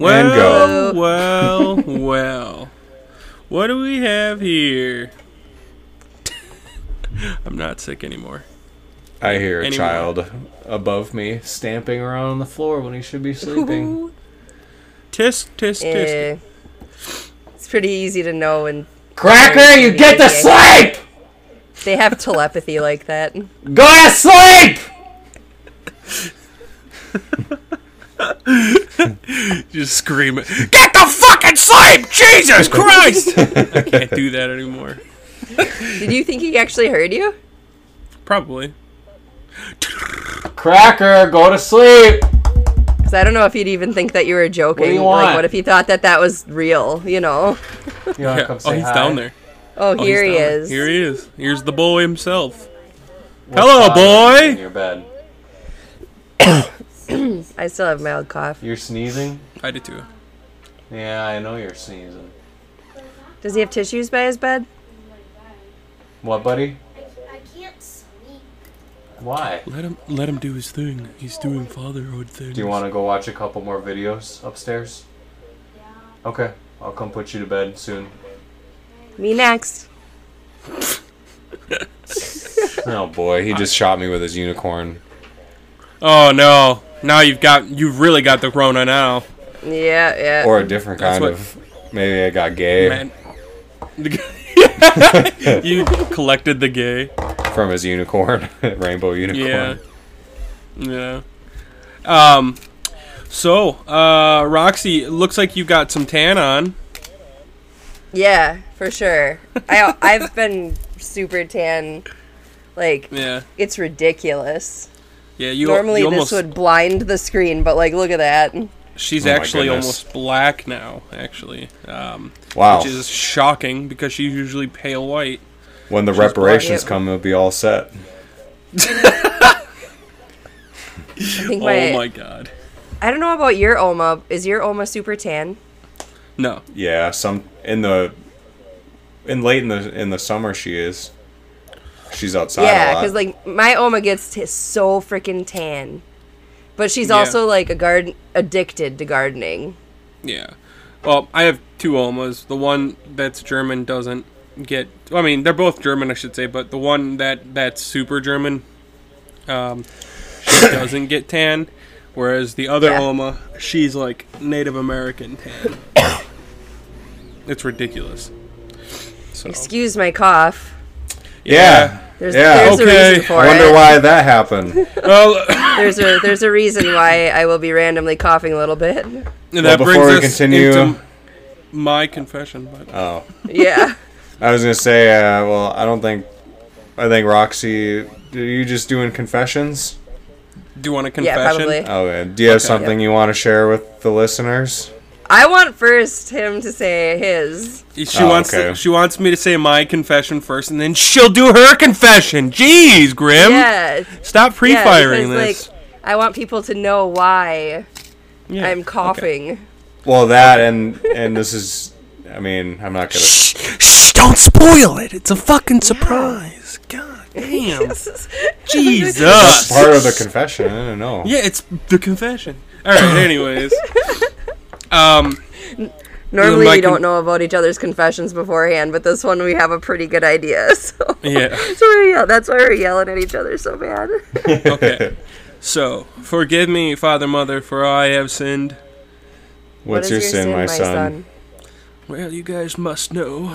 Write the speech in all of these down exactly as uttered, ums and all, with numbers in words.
Well, and go. well, well. What do we have here? I'm not sick anymore. I hear a Anymore. child above me stamping around on the floor when he should be sleeping. Tisk, tisk, tisk. Eh, it's pretty easy to know when Cracker, you get to sleep! they have telepathy like that. Go to sleep! Just scream it. Get the fucking sleep! Jesus Christ! I can't do that anymore. Did you think he actually heard you? Probably. Cracker, go to sleep! Because I don't know if he'd even think that you were joking. What do you Like, want? what if he thought that that was real, you know? You wanna Yeah. come Oh, say he's hi? down there. Oh, Oh, here he's he down there. is. Here he is. Here's the boy himself. What's Hello, bothering you in boy! your bed? I still have mild cough. You're sneezing? I did too. Yeah, I know you're sneezing. Does he have tissues by his bed? What, buddy? I can't sleep. Why? Let him let him do his thing. He's doing fatherhood things. Do you want to go watch a couple more videos upstairs? Yeah. Okay, I'll come put you to bed soon. Me next. Oh boy, he just shot me with his unicorn. Oh no! Now you've got you've really got the Rona now. Yeah, yeah. Or a different That's kind what- of. Maybe I got gay Man. You collected the gay. from his unicorn, rainbow Yeah. unicorn. Yeah. Um. So, uh, Roxy, it looks like you've got some tan on. Yeah, for sure. I I've been super tan. Like, Yeah. it's ridiculous. Yeah. You Normally you this almost, would blind the screen, but like, look at that. She's Oh my actually goodness. almost black now. Actually. Um. Wow. Which is shocking because she's usually pale white. When the She's reparations black. come, it'll be all set. I think my, Oh my god. I don't know about your Oma. Is your Oma super tan? No. Yeah, some in the in late in the in the summer she is. She's outside Yeah, a lot. because like my Oma gets t- so freaking tan, but she's Yeah. also like a garden addicted to gardening. Yeah. Well, I have two Omas. The one that's German doesn't get. I mean, they're both German, I should say, but the one that that's super German, um, she doesn't get tan, whereas the other Yeah. Oma, she's like Native American tan. It's ridiculous. So Excuse my cough. yeah. There's, Yeah, there's a okay. reason for I wonder it. why that happened. Well, There's a there's a reason why I will be randomly coughing a little bit. that before brings we us continue- into my confession. But Oh. Yeah. I was gonna say, uh, well, I don't think I think Roxy, are you just doing confessions? do you want a Yeah, confession? probably. Okay. Do you have Okay. something you want to share with the listeners? I want first him to say his. She Oh, wants okay. to, she wants me to say my confession first, and then she'll do her confession. Jeez, Grim. Yeah. Stop Yeah, pre-firing because, this. like, I want people to know why Yeah, I'm okay. coughing. Well, that and and this is, I mean, I'm not gonna. Shh, shh, don't spoil it. It's a fucking surprise. God damn. That's Jesus. part of the confession. I don't know. Yeah, it's the confession. All right. Anyways, um, Normally My we con- don't know about each other's confessions beforehand, but this one we have a pretty good idea. So, yeah. so we're yell- that's why we're yelling at each other so bad. Okay. So, forgive me, Father, Mother, for I have sinned. What's What your is sin, my son? Well, you guys must know.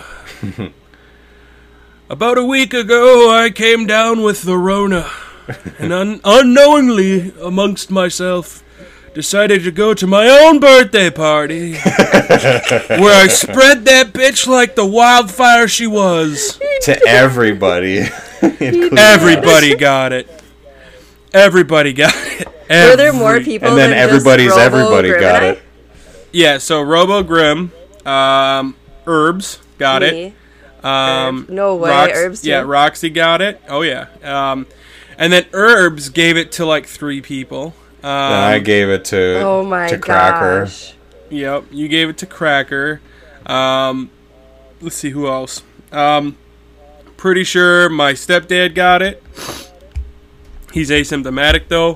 About a week ago, I came down with the Rona, and un- unknowingly, amongst myself, decided to go to my own birthday party, where I spread that bitch like the wildfire she was. To everybody. including Everybody got it. Everybody got it. Were there more Every- people And then than everybody's just Robo, everybody Grim, got and I? it. Yeah, so Robo Grim, um, Herbs got it. Me. Um, Herbs. No way, Rox- Herbs too? Yeah, Roxy got it. Oh yeah. Um, and then Herbs gave it to like three people. Um, And I gave it to Oh my to Cracker. gosh. Yep, you gave it to Cracker. Um, let's see who else. Um, pretty sure my stepdad got it. He's asymptomatic though,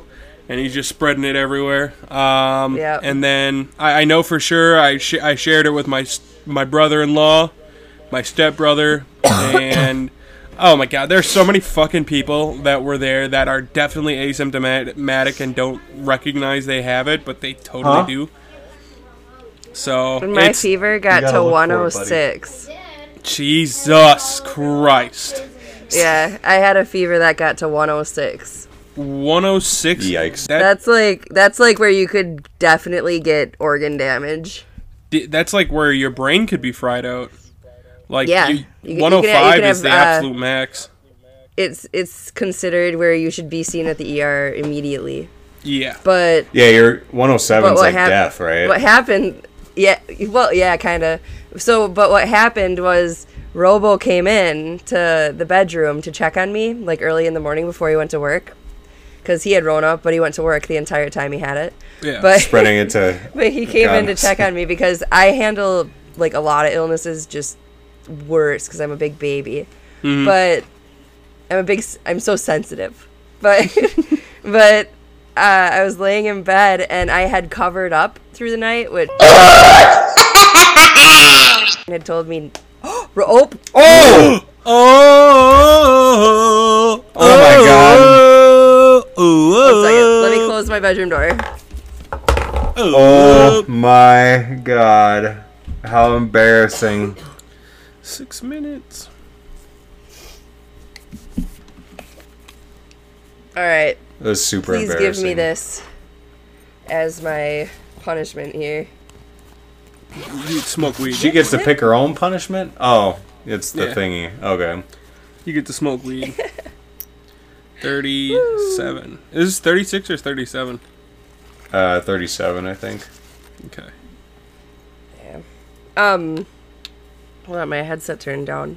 and he's just spreading it everywhere. Um, Yep. And then I, I know for sure I sh- I shared it with my s- my brother-in-law, my stepbrother, and oh my god, there's so many fucking people that were there that are definitely asymptomatic and don't recognize they have it, but they totally Huh? do. So When my it's fever got gotta to look for it, one oh buddy. six. Jesus Christ, Yeah, I had a fever that got to one oh six. one oh six. Yikes. That, That's like that's like where you could definitely get organ damage. that's like where your brain could be fried out. Like Yeah. you, You can- you can- one oh five you can is have, the uh, absolute max. It's it's considered where you should be seen at the E R immediately. Yeah. But Yeah, you're one oh seven But is what like hap- death, right? what happened? Yeah, well, yeah, kind of. So, but what happened was Robo came in to the bedroom to check on me, like early in the morning before he went to work, because he had Rona, but he went to work the entire time he had it. Yeah. But Spreading it to but he came in to Goodness. check on me because I handle like a lot of illnesses just worse because I'm a big baby. Mhm. But I'm a big s- I'm so sensitive. But but uh, I was laying in bed and I had covered up through the night, which had told me, oh, oh, Oh! Oh, Oh my God. one second, let me close my bedroom door. Oh my god. How embarrassing. Six minutes. All right, It was super please embarrassing. give me this as my punishment here. You smoke weed. She gets to pick her own punishment? Oh, it's the Yeah. thingy. Okay. You get to smoke weed. thirty-seven. Is this thirty-six or thirty-seven? Uh, thirty-seven, I think. Okay. Um, hold on, my headset turned down.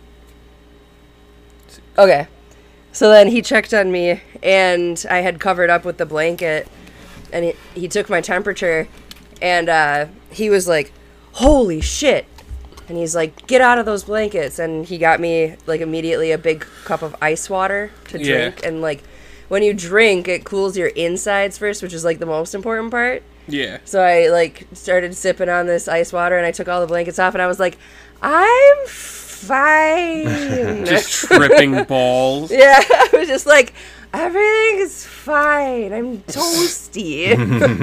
Okay, so then he checked on me, and I had covered up with the blanket, and he, he took my temperature, and uh, he was like, "Holy shit!" And he's like, "Get out of those blankets!" And he got me like immediately a big cup of ice water to Yeah. drink, and like when you drink, it cools your insides first, which is like the most important part. Yeah. So I like started sipping on this ice water and I took all the blankets off and I was like, I'm fine. Just tripping balls. Yeah, I was just like, everything's fine. I'm toasty.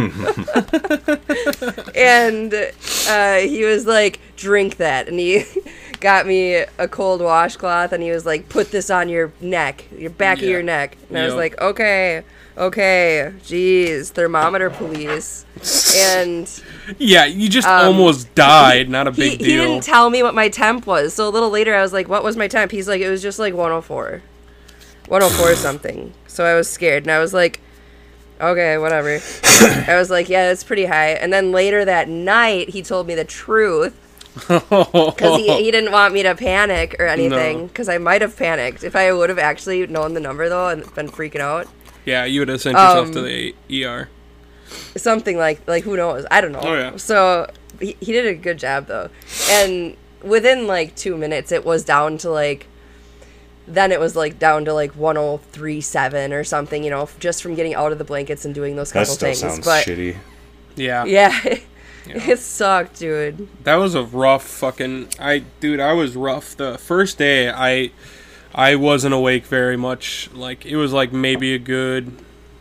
And uh, he was like, drink that. And he got me a cold washcloth and he was like, put this on your neck, your back of Yeah. your neck. And I was Yep. like, okay, okay, jeez, thermometer police. And Yeah, you just Um, almost died. Not a he, big he deal. didn't tell me what my temp was. So a little later, I was like, what was my temp? He's like, it was just like one oh four. one oh four something. So I was scared. And I was like, okay, whatever. I was like, yeah, that's pretty high. And then later that night, he told me the truth. Because he, he didn't want me to panic or anything. No. Because I might have panicked. If I would have actually known the number, though, and been freaking out. Yeah, you would have sent yourself Um, to the E R. Something like, like who knows? I don't know. Oh, yeah. So he, he did a good job, though. And within, like, two minutes, it was down to, like, then it was, like, down to, like, one oh three point seven or something, you know, just from getting out of the blankets and doing those That couple still things. sounds But, shitty. Yeah. yeah, Yeah. it sucked, dude. That was a rough fucking. I dude, I was rough. The first day, I, I wasn't awake very much. Like it was like maybe a good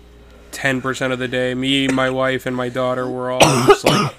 ten percent of the day. Me, my wife, and my daughter were all just like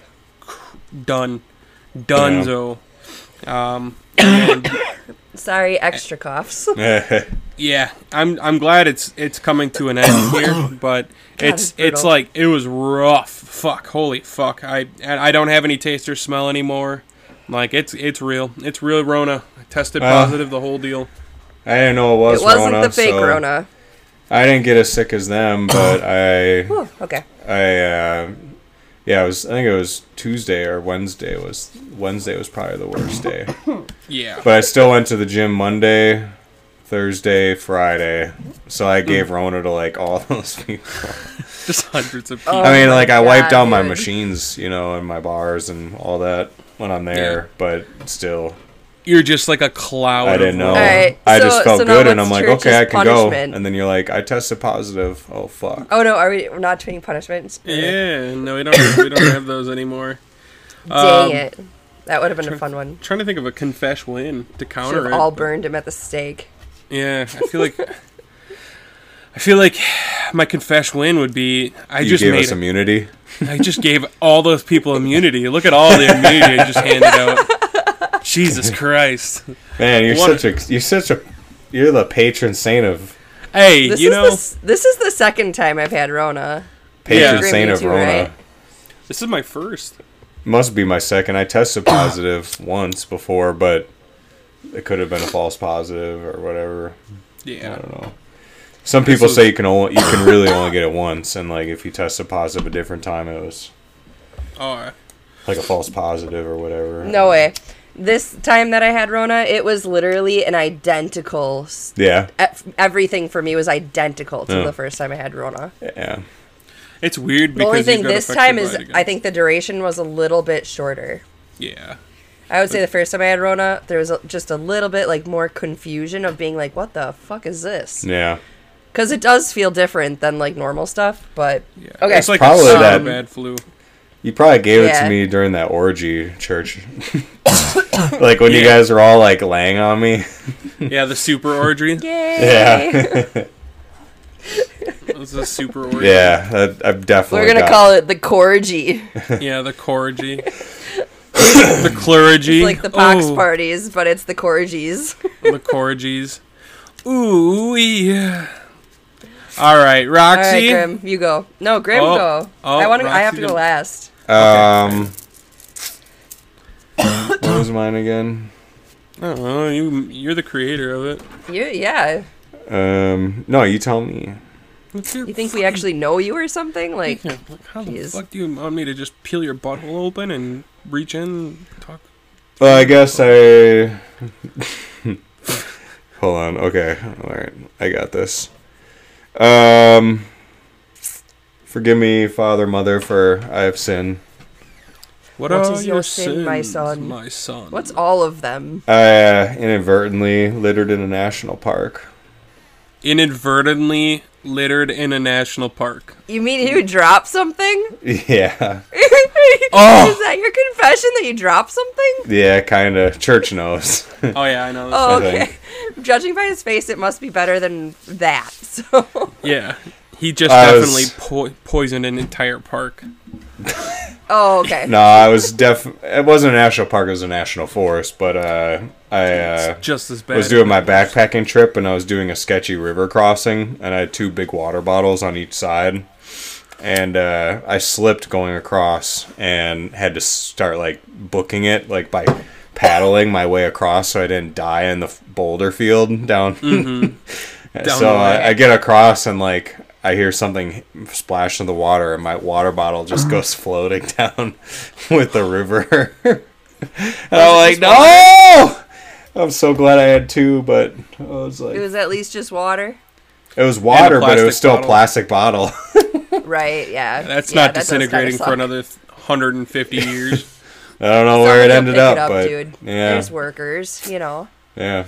done, donezo. Um, and Sorry, extra coughs. yeah, I'm I'm glad it's it's coming to an end here, but it's it's brutal. it's like it was rough. Fuck, holy fuck. I and I don't have any taste or smell anymore. Like it's it's real. It's real Rona. I tested Well. positive, the whole deal. I didn't know it was It wasn't Rona, the fake so Rona. I didn't get as sick as them, but I, Whew, okay. I, uh, yeah, it was. I think it was Tuesday or Wednesday. Was Wednesday was probably the worst day. Yeah. But I still went to the gym Monday, Thursday, Friday. So I gave Rona to like all those people. Just hundreds of people. Oh I mean, my like I wiped God, out my dude. machines, you know, and my bars and all that when I'm there. Yeah. But still, you're just like a cloud. I didn't of know. Rona. Alright, I so- just felt so now good, and what's I'm like, church's okay, I can punishment? go. And then you're like, I tested positive. Oh fuck. Oh no, are we we're not doing punishments? Yeah, no, we don't. we don't have those anymore. Dang Um, it. That would have been a fun one. Trying to think of a confess win to Should counter have it. all but- burned him at the stake. Yeah, I feel like. I feel like my confess win would be I You just gave made us immunity. I just gave all those people immunity. Look at all the immunity I just handed out. Jesus Christ. Man, you're What- such a you're such a you're the patron saint of Hey, This you is know, the, s- this is the second time I've had Rona. patron Yeah. saint You of too, Rona. right? this is my first. Must be my second. I tested positive once before, but it could have been a false positive or whatever. I Yeah. don't know. Some people was- say you can only you can really only get it once, and like if you tested positive a different time, it was Oh, like a false positive or whatever. No way. This time that I had Rona, it was literally an identical. s- Yeah, e- Everything for me was identical to Yeah. the first time I had Rona. yeah. it's weird The because only you thing got this affected time by is, it again. I think the duration was a little bit shorter. Yeah. I would say the first time I had Rona, there was a, just a little bit like more confusion of being like, "What the fuck is this?" Yeah. Because it does feel different than like normal stuff. But Yeah. okay, It's like Probably a that- bad flu. You probably gave it Yeah. to me during that orgy church. Like when you Yeah. guys were all like laying on me. Yeah, the super orgy. yay! Yeah. It was a super orgy. Yeah, that, I've definitely We're gonna got- call it the Corgi. Yeah, the corgy. The clergy. It's like the pox Oh, parties, but it's the Corgis. The corgies. Ooh, yeah. All right, All right, Roxy. Grim, you go. No, Grim, Oh. go. Oh, I want to. I Roxy have to go didn't- last. Um, what was mine again? I don't know. You, you're the creator of it. You, yeah. Um, no, you tell me. What's your You think we actually know you or something? Like, Yeah, like, how the Jeez. fuck do you want me to just peel your butthole open and reach in and talk? Well, I guess I. Hold on. Okay. All right. I got this. Um, forgive me, Father, Mother, for I have sinned. What, What are is your your sin, my sins, son? My son. what's all of them? I uh, inadvertently littered in a national park. Inadvertently littered in a national park. You mean you dropped something? Yeah. Oh! Is that your confession that you dropped something? Yeah, kind of. Church knows. Oh yeah, I know. This. Oh, I okay. think. Judging by his face, it must be better than that. So, Yeah, he just I was- definitely po- poisoned an entire park. oh, okay. No, I was def. It wasn't a national park; it was a national forest. But uh, I uh, Just as bad. was doing my backpacking trip, and I was doing a sketchy river crossing, and I had two big water bottles on each side, and uh, I slipped going across, and had to start like booking it, like by paddling my way across, so I didn't die in the f- boulder field down. Mm-hmm. Down so the way. I, I get across, and like I hear something splash in the water, and my water bottle just goes floating down with the river. And I'm like, no! I'm so glad I had two, but I was like, It was at least just water. it was water, but it plastic was still bottle. a plastic bottle. Right, yeah. That's Yeah, not that does disintegrating kinda for suck. another th- one hundred fifty years. I don't know where it Somebody will ended pick up, it up, but dude. yeah, There's workers, you know. yeah.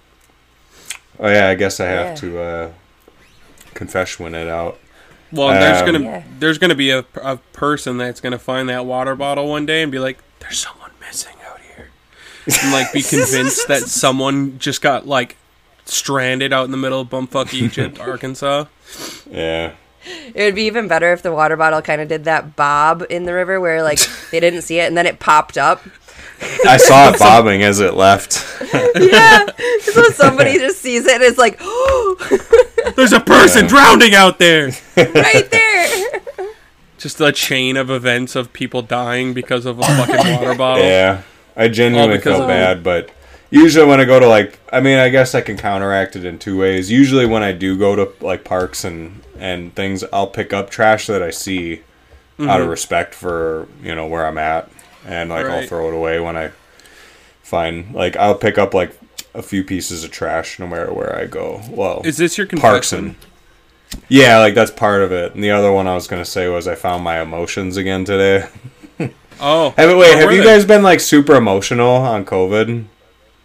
Oh yeah, I guess I have Yeah. to uh, confess when it out. Well, there's Um, gonna Yeah. there's gonna be a, a person that's gonna find that water bottle one day and be like, "There's someone missing out here," and like be convinced that someone just got like stranded out in the middle of bumfuck Egypt, Arkansas. Yeah. It would be even better if the water bottle kind of did that bob in the river where, like, they didn't see it and then it popped up. I saw it bobbing as it left. Yeah. So somebody just sees it and it's like, oh, There's a person drowning out there. right there. Just a chain of events of people dying because of a fucking water bottle. Yeah, I genuinely All because feel of- bad, but usually when I go to like, I mean, I guess I can counteract it in two ways. Usually when I do go to like parks and and things, I'll pick up trash that I see out of respect for, you know, where I'm at, and like I'll Right. throw it away when I find, like, I'll pick up like a few pieces of trash no matter where I go. Well, Is this your parks confession? and yeah, like that's part of it. And the other one I was gonna say was I found my emotions again today. Oh, Hey, but wait, where have were you they? guys been like super emotional on COVID?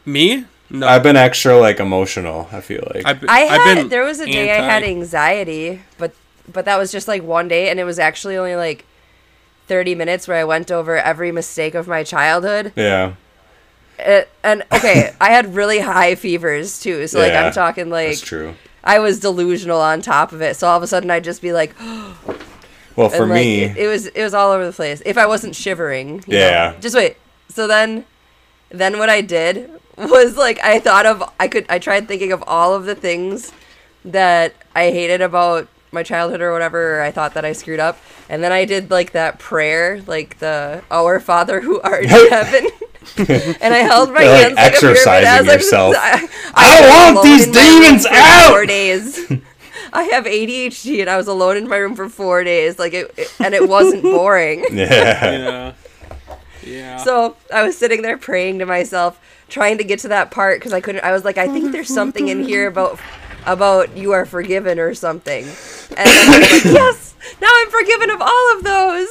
Me? No. I've been extra like emotional. I feel like. I've, I I've had been there was a day I had anti- anxiety, but but that was just like one day, and it was actually only like thirty minutes where I went over every mistake of my childhood. yeah. It, and okay, I had really high fevers too, so like Yeah, I'm talking like That's true. I was delusional on top of it. So all of a sudden I'd just be like, Well, for and, like, me, it, it was it was all over the place. If I wasn't shivering, you Yeah. know? Just wait. So then, then what I did was like I thought of I could I tried thinking of all of the things that I hated about my childhood or whatever, or I thought that I screwed up, and then I did like that prayer, like the Our Father who art in heaven. And I held my You're, like, hands like a pyramid exercising as I was- yourself. I, I was want alone these in my room demons for out! Four days. I have A D H D, and I was alone in my room for four days. Like it, it and it wasn't boring. yeah. Yeah. Yeah. So I was sitting there praying to myself, trying to get to that part because I couldn't. I was like, I think there's something in here about about you are forgiven or something. And then I was like, yes, now I'm forgiven of all of those.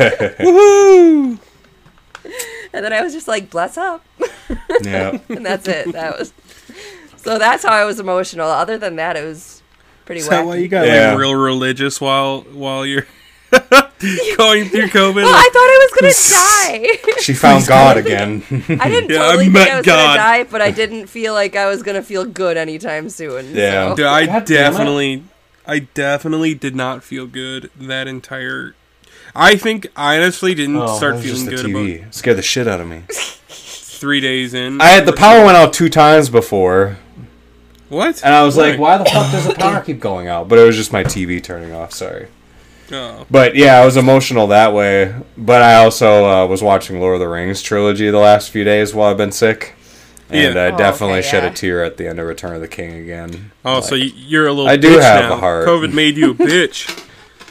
Woohoo! And then I was just like, bless up. yeah. And that's it. That was so. That's how I was emotional. Other than that, it was pretty Is that wacky. why you got Yeah. like real religious while while you're going through COVID? Well, I thought I was gonna die. She found God again. I didn't Yeah, I totally think met I was God. gonna die, but I didn't feel like I was gonna feel good anytime soon. Yeah. So. Dude, I God damn it. definitely, I definitely did not feel good that entire. I think I honestly didn't Oh, start that was feeling just the good T V. about Scared the shit out of me. three days in. I had the power went out two times before, What? and I was like, Why? "Why the fuck does the power keep going out?" But it was just my T V turning off. Sorry. Oh. But yeah, I was emotional that way. But I also uh, was watching Lord of the Rings trilogy the last few days while I've been sick, and Yeah. I Oh, definitely okay, shed yeah. a tear at the end of Return of the King again. Oh, so y- you're a little. I do bitch have now. a heart. COVID made you a bitch.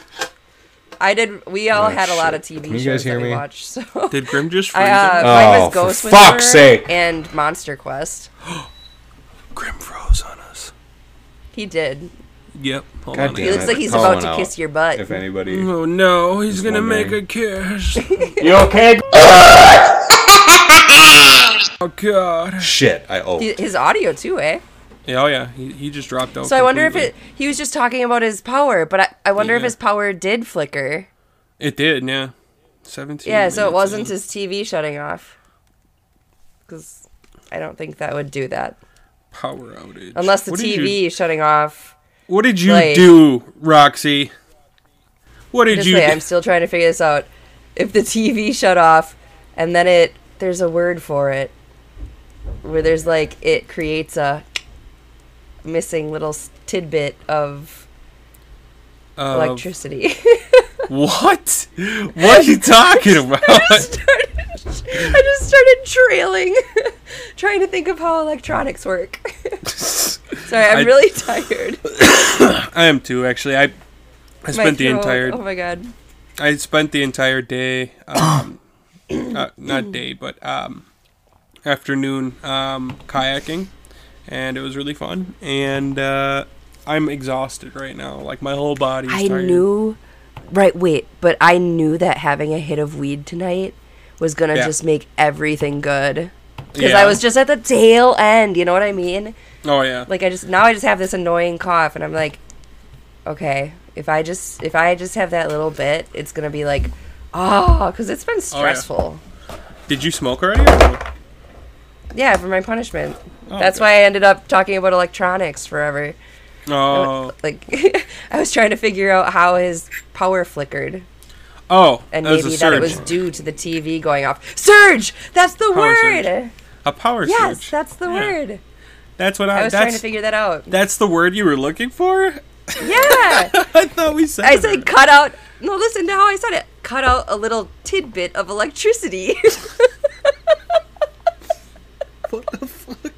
I did. We all Oh, had a lot shit. of T V Can you shows guys hear that we me? watched. So Did Grim just freeze? I uh, him? mine Oh, was for Ghost fuck's Whisperer sake. and Monster Quest. Grim froze on us. He did. Yep. Hold God on. damn He looks it. like he's Call about one to out. kiss your butt. If anybody, Oh no, he's gonna make wondering. a kiss. you okay? Oh god. Shit, I owe. He- His audio too, eh? Yeah, oh yeah, he, he just dropped out. So I wonder if completely. it. He was just talking about his power, but I, I wonder if Yeah. his power did flicker. It did, yeah. Seventeen. Yeah, so it minutes wasn't in. his T V shutting off. Because I don't think that would do that. Power outage. Unless the What did T you- V shutting off. What did you like- do, Roxy? What did Just you? wait, do? I'm still trying to figure this out. If the T V shut off, and then it, there's a word for it, where there's like, it creates a missing little s- tidbit of Uh, electricity. What? What are you talking about? I just started trailing, trying to think of how electronics work. Sorry, I'm I- really tired. I am too, actually. I I My spent the throat- entire Oh my god. I spent the entire day, um, uh, not day, but um, afternoon um, kayaking, and it was really fun. And uh, I'm exhausted right now. Like my whole body's I tired. knew, right? Wait, but I knew that having a hit of weed tonight was gonna Yeah. just make everything good. Because Yeah. I was just at the tail end. You know what I mean? Oh yeah. Like I just now I just have this annoying cough, and I'm like, okay, if I just if I just have that little bit, it's gonna be like, oh, because it's been stressful. Did you smoke already? Or no? Yeah, for my punishment. Oh, That's okay. why I ended up talking about electronics forever. Oh. Like, I was trying to figure out how his power flickered. Oh. And that was maybe a that it surge. was due to the T V going off. Surge! That's the Power word! surge. A power Yes, surge. that's the Yeah. word. That's what I. I was trying that's to figure that out. that's the word you were looking for. Yeah! I thought we said. I it. said cut out. No, listen to how I said it. Cut out a little tidbit of electricity. What the fuck?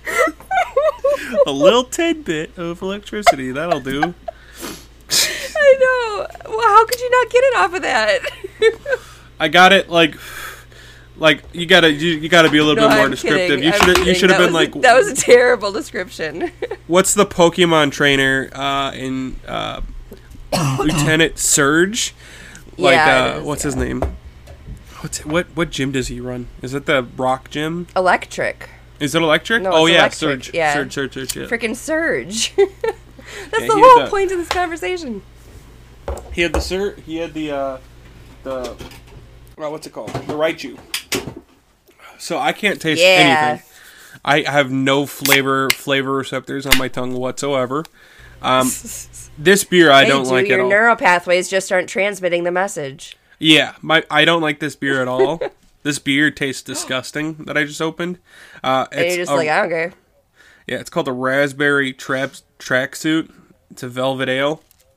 A little tidbit of electricity. That'll do. I know. Well, how could you not get it off of that? I got it like, like you gotta you, you gotta be a little No, bit more I'm descriptive. kidding. You I'm should you kidding. should have That been was a- like, that was a terrible description. what's the Pokemon trainer uh, in uh, Lieutenant Surge? Like Yeah, it uh, is, what's yeah. his name? What's what what gym does he run? Is it the Rock Gym? Electric. Is it electric? No, oh it's yeah, electric, Surge. yeah. Surge, Surge, Surge. Yeah. Freaking Surge. That's Yeah, the he whole had the- point of this conversation. He had the Sur. He had the uh, the. Well, what's it called? The Raichu. So I can't taste Yeah. anything. I have no flavor flavor receptors on my tongue whatsoever. Um, this beer I Hey, don't dude, like your at all. neural pathways just aren't transmitting the message. Yeah, my I don't like this beer at all. This beer tastes disgusting that I just opened. Uh, And it's you're just a- like, I don't care. yeah, it's called the Raspberry Trap Tracksuit. It's a velvet ale.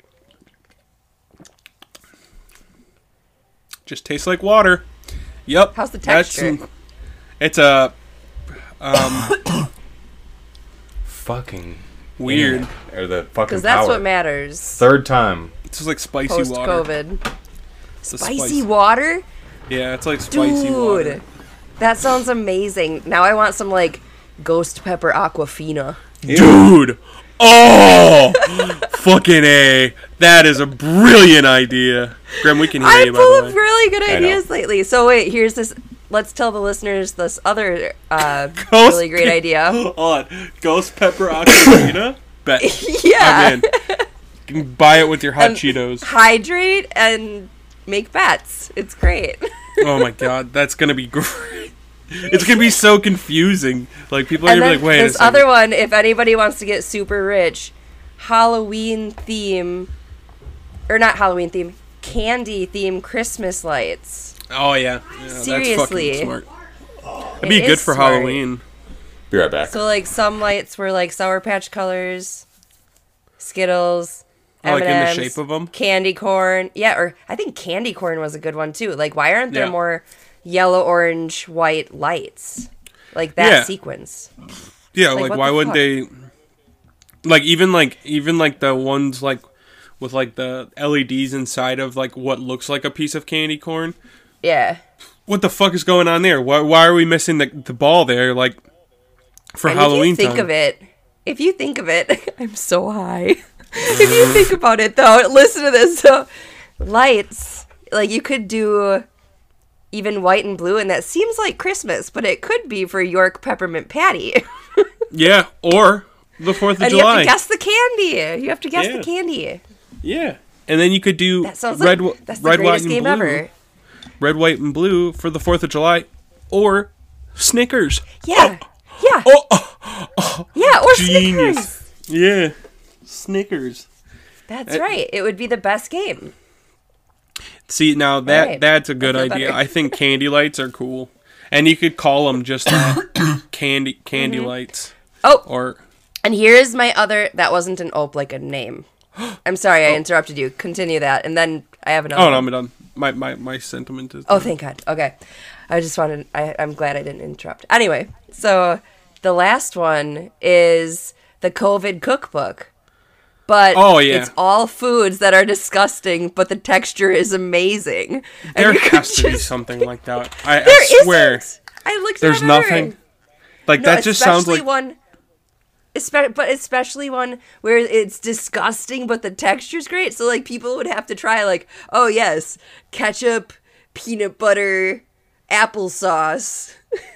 Just tastes like water. Yep. How's the that's texture? some- it's a um Fucking weird. internet, or the fucking Because that's power. what matters. Third time. It's just like spicy Post water. COVID. It's a Spicy spice- water? Yeah, it's like spicy water. Dude. That sounds amazing. Now I want some like ghost pepper aquafina. Dude. Oh, fucking A. That is a brilliant idea. Graham, we can hear I'm you, by full the of way. really good I know. ideas lately. So wait, here's this. Let's tell the listeners this other uh, Ghost really great idea. Hold on. Ghost Pepper Aquafina? Bet. Yeah. I'm in. You can buy it with your hot And Cheetos. Hydrate and make bets. It's great. Oh my god, that's gonna be great. It's gonna be so confusing. Like, people are And gonna then be like, wait a this second. other one, if anybody wants to get super rich, Halloween theme, or not Halloween theme, candy theme Christmas lights. Oh, yeah. yeah Seriously. That's fucking smart. It'd It be good is for smart. Halloween. Be right back. So like some lights were like Sour Patch colors, Skittles, Oh, like in the M and M's, shape of 'em? candy corn. Yeah, or I think candy corn was a good one too. Like, why aren't there Yeah. more yellow, orange, white lights like that Yeah. sequence? Yeah, Like, like, what why the wouldn't fuck? they... Like, even, like, even, like, the ones, like, with, like, the L E Ds inside of, like, what looks like a piece of candy corn. Yeah. What the fuck is going on there? Why, why are we missing the, the ball there, like, for And Halloween if you think time? of it, if you think of it, I'm so high. If you think about it, though, listen to this. So, lights, like you could do even white and blue, and that seems like Christmas, but it could be for York peppermint patty. Yeah, or the fourth of And you July. have to guess the candy. You have to guess Yeah. the candy. Yeah. And then you could do That sounds red, like wh- that's the red, white, greatest and game blue. ever. Red, white, and blue for the fourth of July. Or Snickers. Yeah. Yeah. Oh, Yeah, or genius. Snickers. Yeah. Snickers. That's Uh, right. It would be the best game. See, now that Right. that's a good I feel idea. better. I think candy lights are cool. And you could call them just that. candy candy Mm-hmm. lights. Oh, Or and here's my other. That wasn't an ope like a name. I'm sorry, I interrupted you. Continue that, and then I have another. Oh, no, one. I'm done. My my my sentiment is Oh, thank God. Okay. I just wanted, I, I'm glad I didn't interrupt. Anyway, so the last one is the COVID cookbook. But Oh, yeah. it's all foods that are disgusting, but the texture is amazing. And there you could has to be just- something like that. I, There I swear. isn't. I looked There's it up nothing. everywhere. Like No, that just sounds especially like one. Espe- but especially one where it's disgusting, but the texture's great. So like people would have to try like, oh yes, ketchup, peanut butter, applesauce,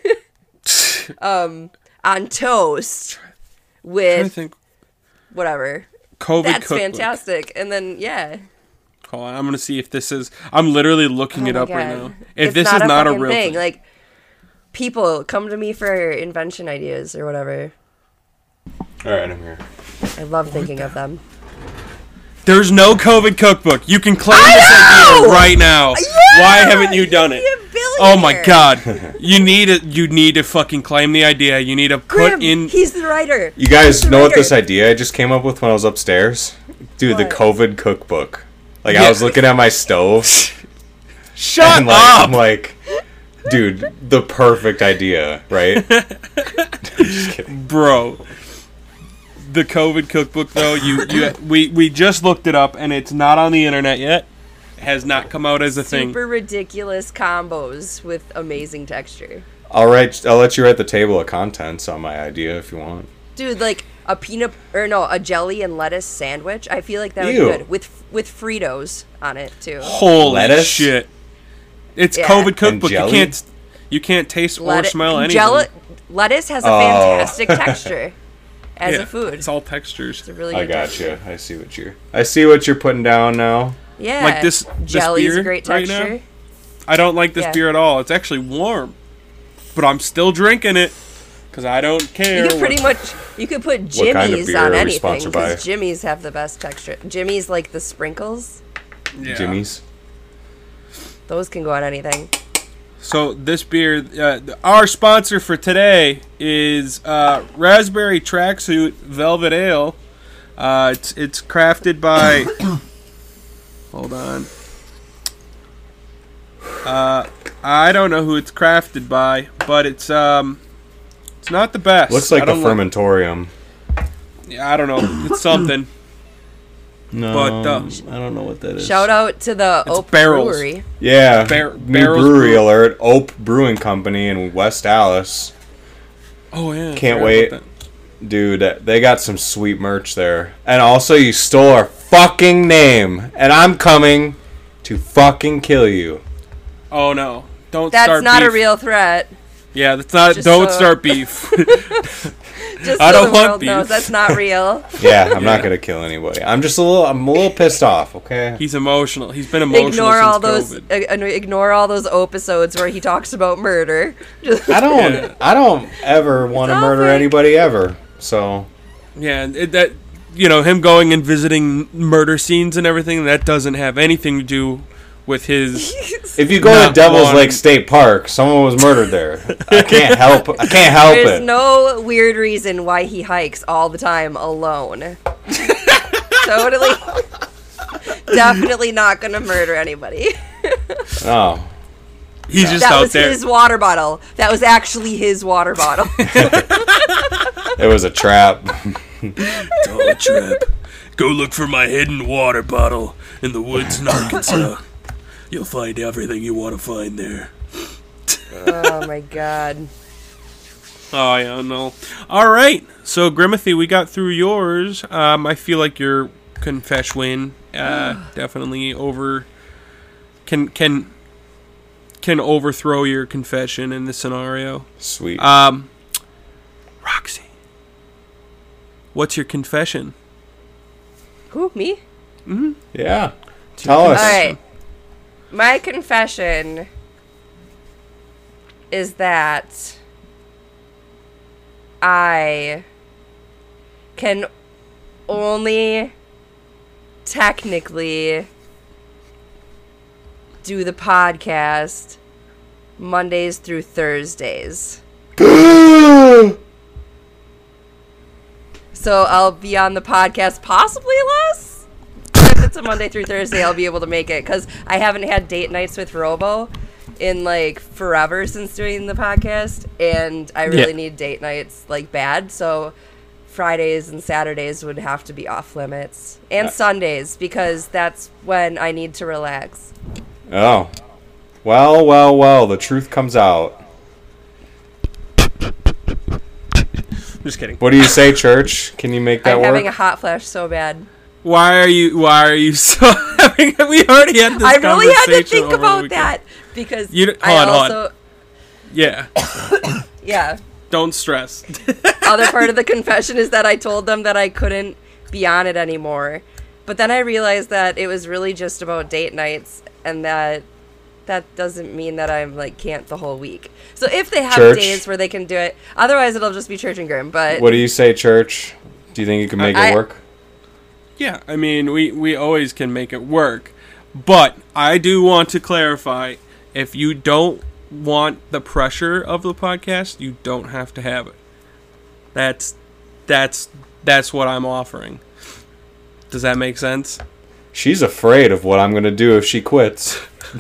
um, on toast I with think whatever. COVID That's cookbook. fantastic. And then yeah, Hold on, I'm gonna see if this is. I'm literally looking Oh it my up right God. now. If It's this is not a fucking real thing, like people come to me for invention ideas or whatever. All right, I'm here. I love thinking of them. there's no COVID cookbook. You can claim I this know! idea right now. Yeah! Why haven't you done it? Be a Oh my billionaire. god! You need to. You need to fucking claim the idea. You need to put Grim, in. he's the writer. You guys He's the know what writer. this idea I just came up with when I was upstairs? Dude, the What? COVID cookbook. Like, Yeah. I was looking at my stove, Shut and like, up! I'm like, dude, the perfect idea, right? Just kidding. Bro. The COVID cookbook, though, you, you we we just looked it up, and it's not on the internet yet. It has not come out as a thing. Super ridiculous combos with amazing texture. I'll write. I'll let you write the table of contents on my idea if you want. Dude, like a peanut or no, a jelly and lettuce sandwich. I feel like that would Ew. be good with with Fritos on it too. Holy Lettuce? shit! It's Yeah. COVID And cookbook. You jelly? can't You can't taste or Let it- smell anything. Jell- lettuce has a Oh. fantastic texture as Yeah, a food. It's all textures. It's a really I good got texture. you. I see what you're. I see what you're putting down now. Yeah. Like this- this jelly's beer a great right now? texture. I don't like this Yeah. beer at all. It's actually warm, but I'm still drinking it because I don't care. You could pretty what- much you could put What kind of Jimmy's beer on are we anything sponsored by? because Jimmy's have the best texture. Jimmy's like the sprinkles; Yeah. Jimmy's. those can go on anything. So this beer, uh, our sponsor for today is uh, Raspberry Tracksuit Velvet Ale. Uh, it's it's crafted by. Hold on. Uh, I don't know who it's crafted by, but it's um, it's not the best. Looks like I a don't fermentorium. Yeah, I don't know. It's something. No, But, uh, I don't know what that is. Shout out to the It's Oak barrels. Brewery. Yeah, Bar- new Barrels brewery Brew- alert. Ope Brewing Company in West Dallas. Oh yeah. Can't forgot wait. about Dude, they got some sweet merch there. And also, you stole our fucking name. And I'm coming to fucking kill you. that. Oh no! Don't That's start not a beef. real threat. Yeah, that's not. Just don't so- start beef. Just I so don't the want world beef. knows that's not real. Yeah, I'm not gonna kill anybody. I'm just a little. I'm a little pissed off. Okay. He's emotional. He's been emotional Ignore since all those. COVID. Uh, ignore all those episodes where he talks about murder. Just, I don't. Yeah. I don't ever want to all murder fake. anybody ever. So Yeah, and it, that you know him going and visiting murder scenes and everything that doesn't have anything to do with his. if you go Not to Devil's one. Lake State Park, someone was murdered there. I can't help. I can't help There's it. no weird reason why he hikes all the time alone. Totally. Definitely not gonna murder anybody. Oh, He's just That out was there. his water bottle. That was actually his water bottle. it was a trap. Oh, trap. Go look for my hidden water bottle in the woods in Arkansas. You'll find everything you want to find there. Oh my god. Oh, yeah, no. All right. So, Grimothy, we got through yours. Um, I feel like your confession uh, definitely over can can can overthrow your confession in this scenario. Sweet. Um, Roxy, what's your confession? Who, me? yeah. Tell us. Alright. My confession is that I can only technically do the podcast Mondays through Thursdays. So I'll be on the podcast possibly less. If it's a Monday through Thursday, I'll be able to make it because I haven't had date nights with Robo in like forever since doing the podcast, and I really Yeah. need date nights like bad. So Fridays and Saturdays would have to be off limits, and Yeah. Sundays because that's when I need to relax. Oh. Well, well, well. The truth comes out. Just kidding. What do you say, Church? Can you make that I'm work? having a hot flash so bad. Why are you? Why are you so? having We already had this. I really had to conversation think over the about weekend. that because You d- I hold on, hold on. also Yeah. yeah. Don't stress. Other part of the confession is that I told them that I couldn't be on it anymore. But then I realized that it was really just about date nights and that that doesn't mean that I'm like can't the whole week. So if they have Church. days where they can do it, otherwise it'll just be Church and Grim. But What do you say, Church? Do you think you can make I- it work? Yeah, I mean, we, we always can make it work. But I do want to clarify, if you don't want the pressure of the podcast, you don't have to have it. That's that's that's what I'm offering. Does that make sense? She's afraid of what I'm going to do if she quits.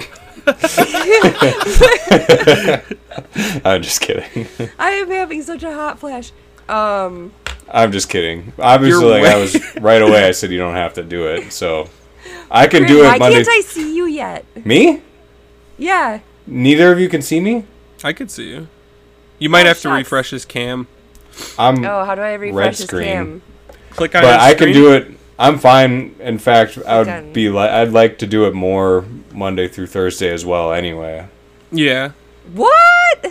I'm just kidding. I am having such a hot flash. Um I'm just kidding. Obviously, You're like, I way- was right away. I said you don't have to do it, so I can do Why it Monday. can't I see you yet? Me? Yeah. Neither of you can see me. I could see you. You might Oh, have to shucks. refresh his cam. I'm, Oh, how do I refresh his screen. cam? Click on but his I can screen. do it. I'm fine. In fact, I would Okay. be like, I'd like to do it more Monday through Thursday as well. Anyway, Yeah. What?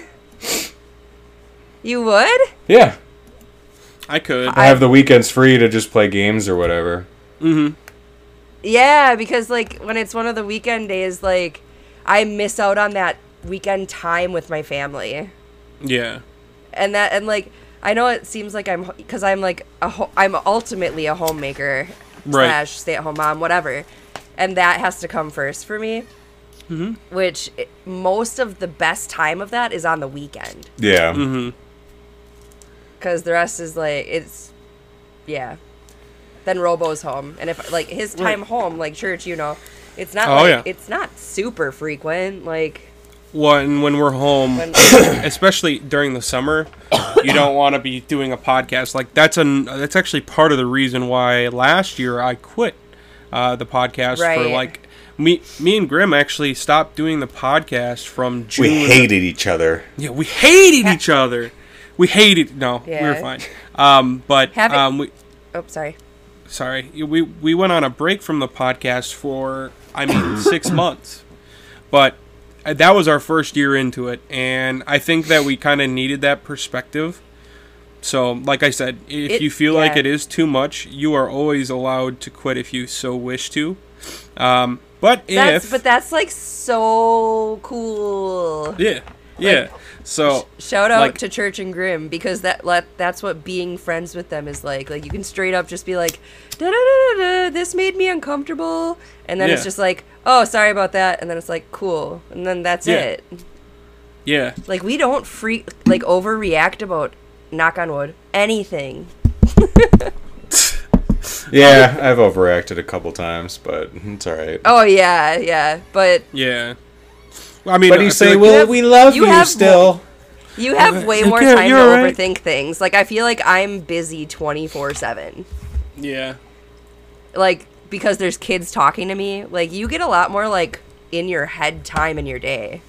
You would? Yeah. I could. I have the weekends free to just play games or whatever. Mm-hmm. Yeah, because like when it's one of the weekend days, like I miss out on that weekend time with my family. Yeah. And that and like I know it seems like I'm because I'm like a ho- I'm ultimately a homemaker Right. slash stay at home mom, whatever, and that has to come first for me. Mm-hmm. Which it, most of the best time of that is on the weekend Yeah. Mm-hmm. because the rest is like it's yeah. Then Robo's home, and if like his time Right. home, like church, you know, it's not Oh, like yeah. it's not super frequent. Like When when we're home, when especially during the summer, you don't want to be doing a podcast. Like that's an that's actually part of the reason why last year I quit uh, the podcast for Right. like me me and Grim actually stopped doing the podcast from June. We hated each other. Yeah, we hated each other. We hated no, we were Yeah. fine. Um, but Have it- um, we oh sorry. sorry we we went on a break from the podcast for I mean six months, but. Uh, That was our first year into it, and I think that we kind of needed that perspective. So, like I said, if It- you feel like yeah. it is too much, you are always allowed to quit if you so wish to. Um, but That's if but that's like so cool. yeah, yeah. So Shout out like- to Church and Grim because that let, that's what being friends with them is like. Like you can straight up just be like, da da da da. This made me uncomfortable, and then it's Yeah. just like, oh, sorry about that, and then it's like, cool, and then that's Yeah. it. yeah, Like we don't freak like overreact about knock on wood anything. Yeah, I've overreacted a couple times, but it's all right. Oh yeah, yeah, but yeah. Well, I mean, But I you feel say, like- well, have- we love you you, have still. you have way Like, more yeah, time to you're right. overthink things. Like I feel like I'm busy twenty-four seven. yeah, Like because there's kids talking to me, like you get a lot more like in your head time in your day.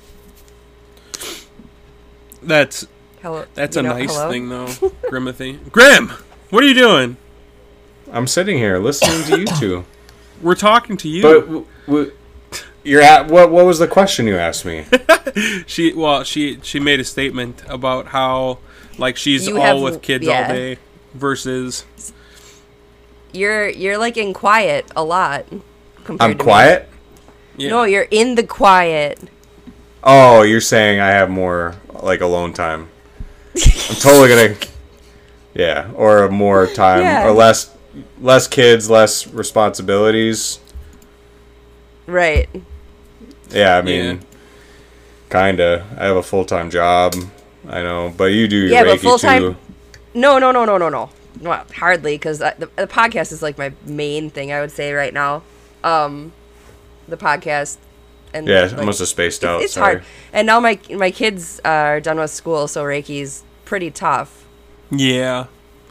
that's Hello. that's you a know, nice hello? thing though, Grimothy. Grim, what are you doing? I'm sitting here listening to you two. We're talking to you. But w- w- you're at what? What was the question you asked me? She well, she she made a statement about how like she's You all have- with kids yeah. all day versus You're you're like in quiet a lot. Compared I'm to me. quiet. yeah. No, you're in the quiet. Oh, you're saying I have more like alone time. I'm totally gonna. Yeah, or more time, Yeah. or less, less kids, less responsibilities. Right. Yeah, I mean, Yeah. kinda. I have a full time job. I know, but you do your Yeah, but Reiki full-time- too. No, no, no, no, no, no. Not hardly, because the, the podcast is like my main thing. I would say right now, um, the podcast. And Yeah, like, I must have spaced out. it's sorry. hard. And now my my kids are done with school, so Reiki's pretty tough. Yeah.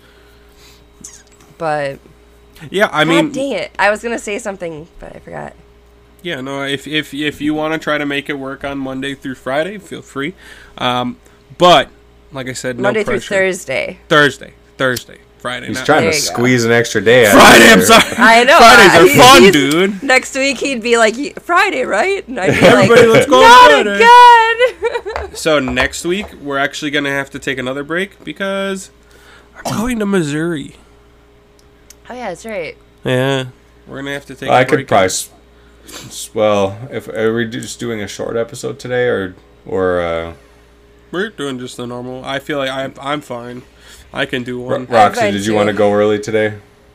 But Yeah, I God mean, dang it, I was gonna say something, but I forgot. yeah, no, if if if you want to try to make it work on Monday through Friday, feel free. Um, but like I said, no Monday through pressure. Thursday. Thursday, Thursday, Friday. He's not- trying There to you go. squeeze an extra day out. Friday. of I'm here. sorry. I know. Fridays uh, are he's- fun, he's- dude. Next week he'd be like, "Y- Friday, right? And I'd be Everybody, like, let's go not Friday." again. So next week we're actually gonna have to take another break because I'm going to Missouri. Oh yeah, that's right. Yeah, we're gonna have to take. I a could break. probably. s- s- Well, if are we just doing a short episode today, or or uh, We're doing just the normal. I feel like I'm I'm fine. I can do Ro- one. Roxy, fine did you too. want to go early today?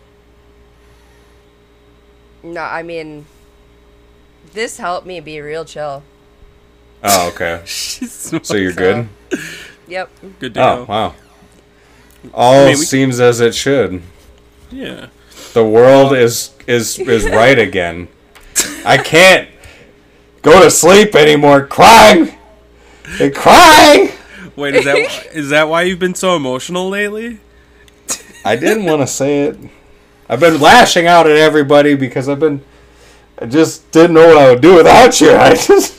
No, I mean, this helped me be real chill. Oh, okay. So you're good. Yep. Good to Oh, go. wow. All I mean, we- seems as it should. Yeah. The world is is is right again. I can't go to sleep anymore crying and crying. Wait, is that is that why you've been so emotional lately? I didn't want to say it. I've been lashing out at everybody because I've been. I just didn't know what I would do without you. I just.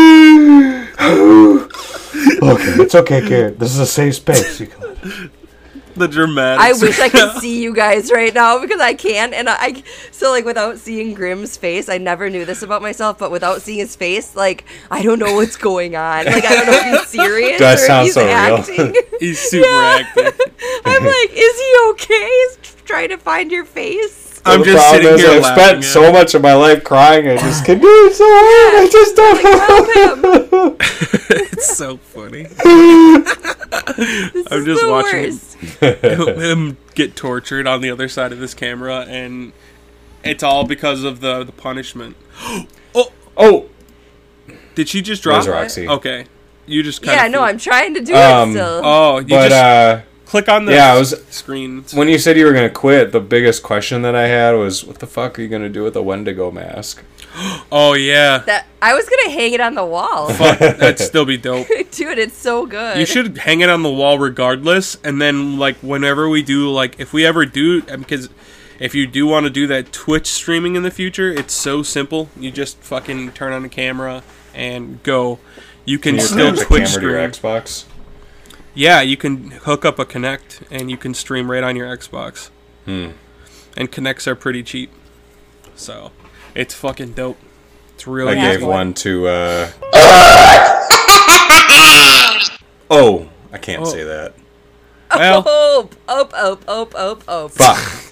Okay, it's okay, Garrett. This is a safe space. You can... The dramatics. I wish I could see you guys right now because I can't. And I, I so like without seeing Grimm's face, I never knew this about myself. But without seeing his face, like I don't know what's going on. Like I don't know if he's serious Does or if sound he's so real. acting. He's super Yeah. active. I'm like, is he okay? He's trying to find your face. I'm the just problem sitting is here I've laughing spent at so it. much of my life crying. I just can do it so hard. I just don't Like, know. help him. It's so funny. This I'm is just the watching worst. him, him get tortured on the other side of this camera, and it's all because of the the punishment. Oh, Oh, did she just drop? Resurroxy. Okay, you just kind Yeah, of no, I'm trying to do Um, it still. Oh, you but just uh, click on the yeah, I was- screen. when you said you were gonna quit, the biggest question that I had was, "What the fuck are you gonna do with a Wendigo mask?" Oh yeah, That I was gonna hang it on the wall. fuck, that'd still be dope. Dude, it's so good. You should hang it on the wall regardless, and then like whenever we do, like if we ever do, because if you do want to do that Twitch streaming in the future, it's so simple. You just fucking turn on the camera and go. You can, Can you still attach the Twitch camera to your stream. Xbox? Yeah, you can hook up a Kinect and you can stream right on your Xbox. Hmm. And Kinects are pretty cheap, so it's fucking dope. It's real. I Yeah. gave one to. uh... Oh, I can't Oh. say that. Well, Oh, oh, oh, oh, oh, oh. Fuck.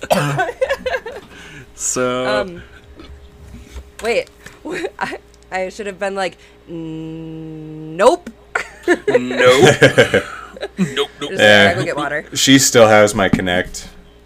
so Um, wait. I, I should have been like, "Mm, nope. nope, nope, nope. Just Yeah. gotta go get water. She still has my Kinect.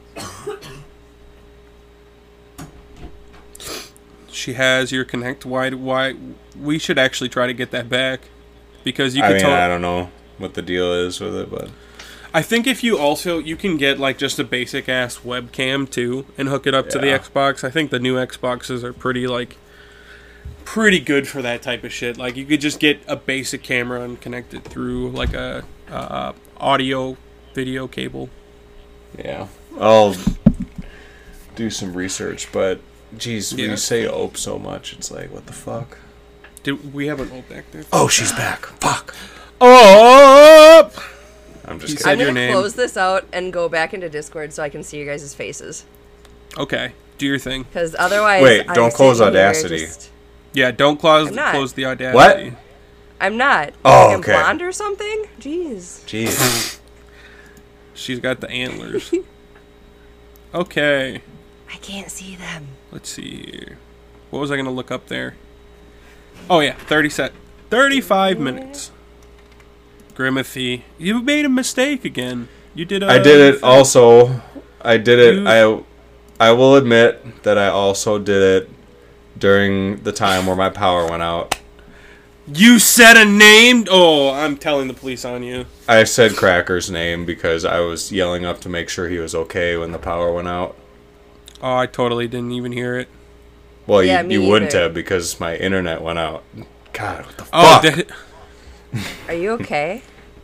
She has your Connect. Why? Why? We should actually try to get that back because you I could mean, tell. I don't know what the deal is with it, but I think if you also you can get like just a basic ass webcam too and hook it up to the Yeah. Xbox. I think the new Xboxes are pretty like pretty good for that type of shit. Like you could just get a basic camera and connect it through like a uh, audio video cable. yeah, I'll do some research. But geez, when Yeah. you say "ope" so much, it's like, what the fuck? Did we have an old back there? Oh, she's back. Fuck. Oh! I'm just You kidding. said I'm your gonna name. close this out and go back into Discord so I can see your guys' faces. Okay, do your thing. Because otherwise, Wait, I'm don't close sitting here Audacity. just- Yeah, don't close I'm not. close the Audacity. I'm not. Oh, like I'm okay. blonde or something? Jeez. Jeez. She's got the antlers. Okay, I can't see them. let's see here. What was I gonna look up there? Oh yeah, thirty set, thirty-five minutes. Grimothy, you made a mistake again. You did. A I did it thing. also. I did it. You- I I will admit that I also did it during the time where my power went out. You said a name. Oh, I'm telling the police on you. I said Cracker's name because I was yelling up to make sure he was okay when the power went out. Oh, I totally didn't even hear it. Well, Yeah, you, me you wouldn't either. have because my internet went out. God, what the Oh, fuck? did it? Are you okay?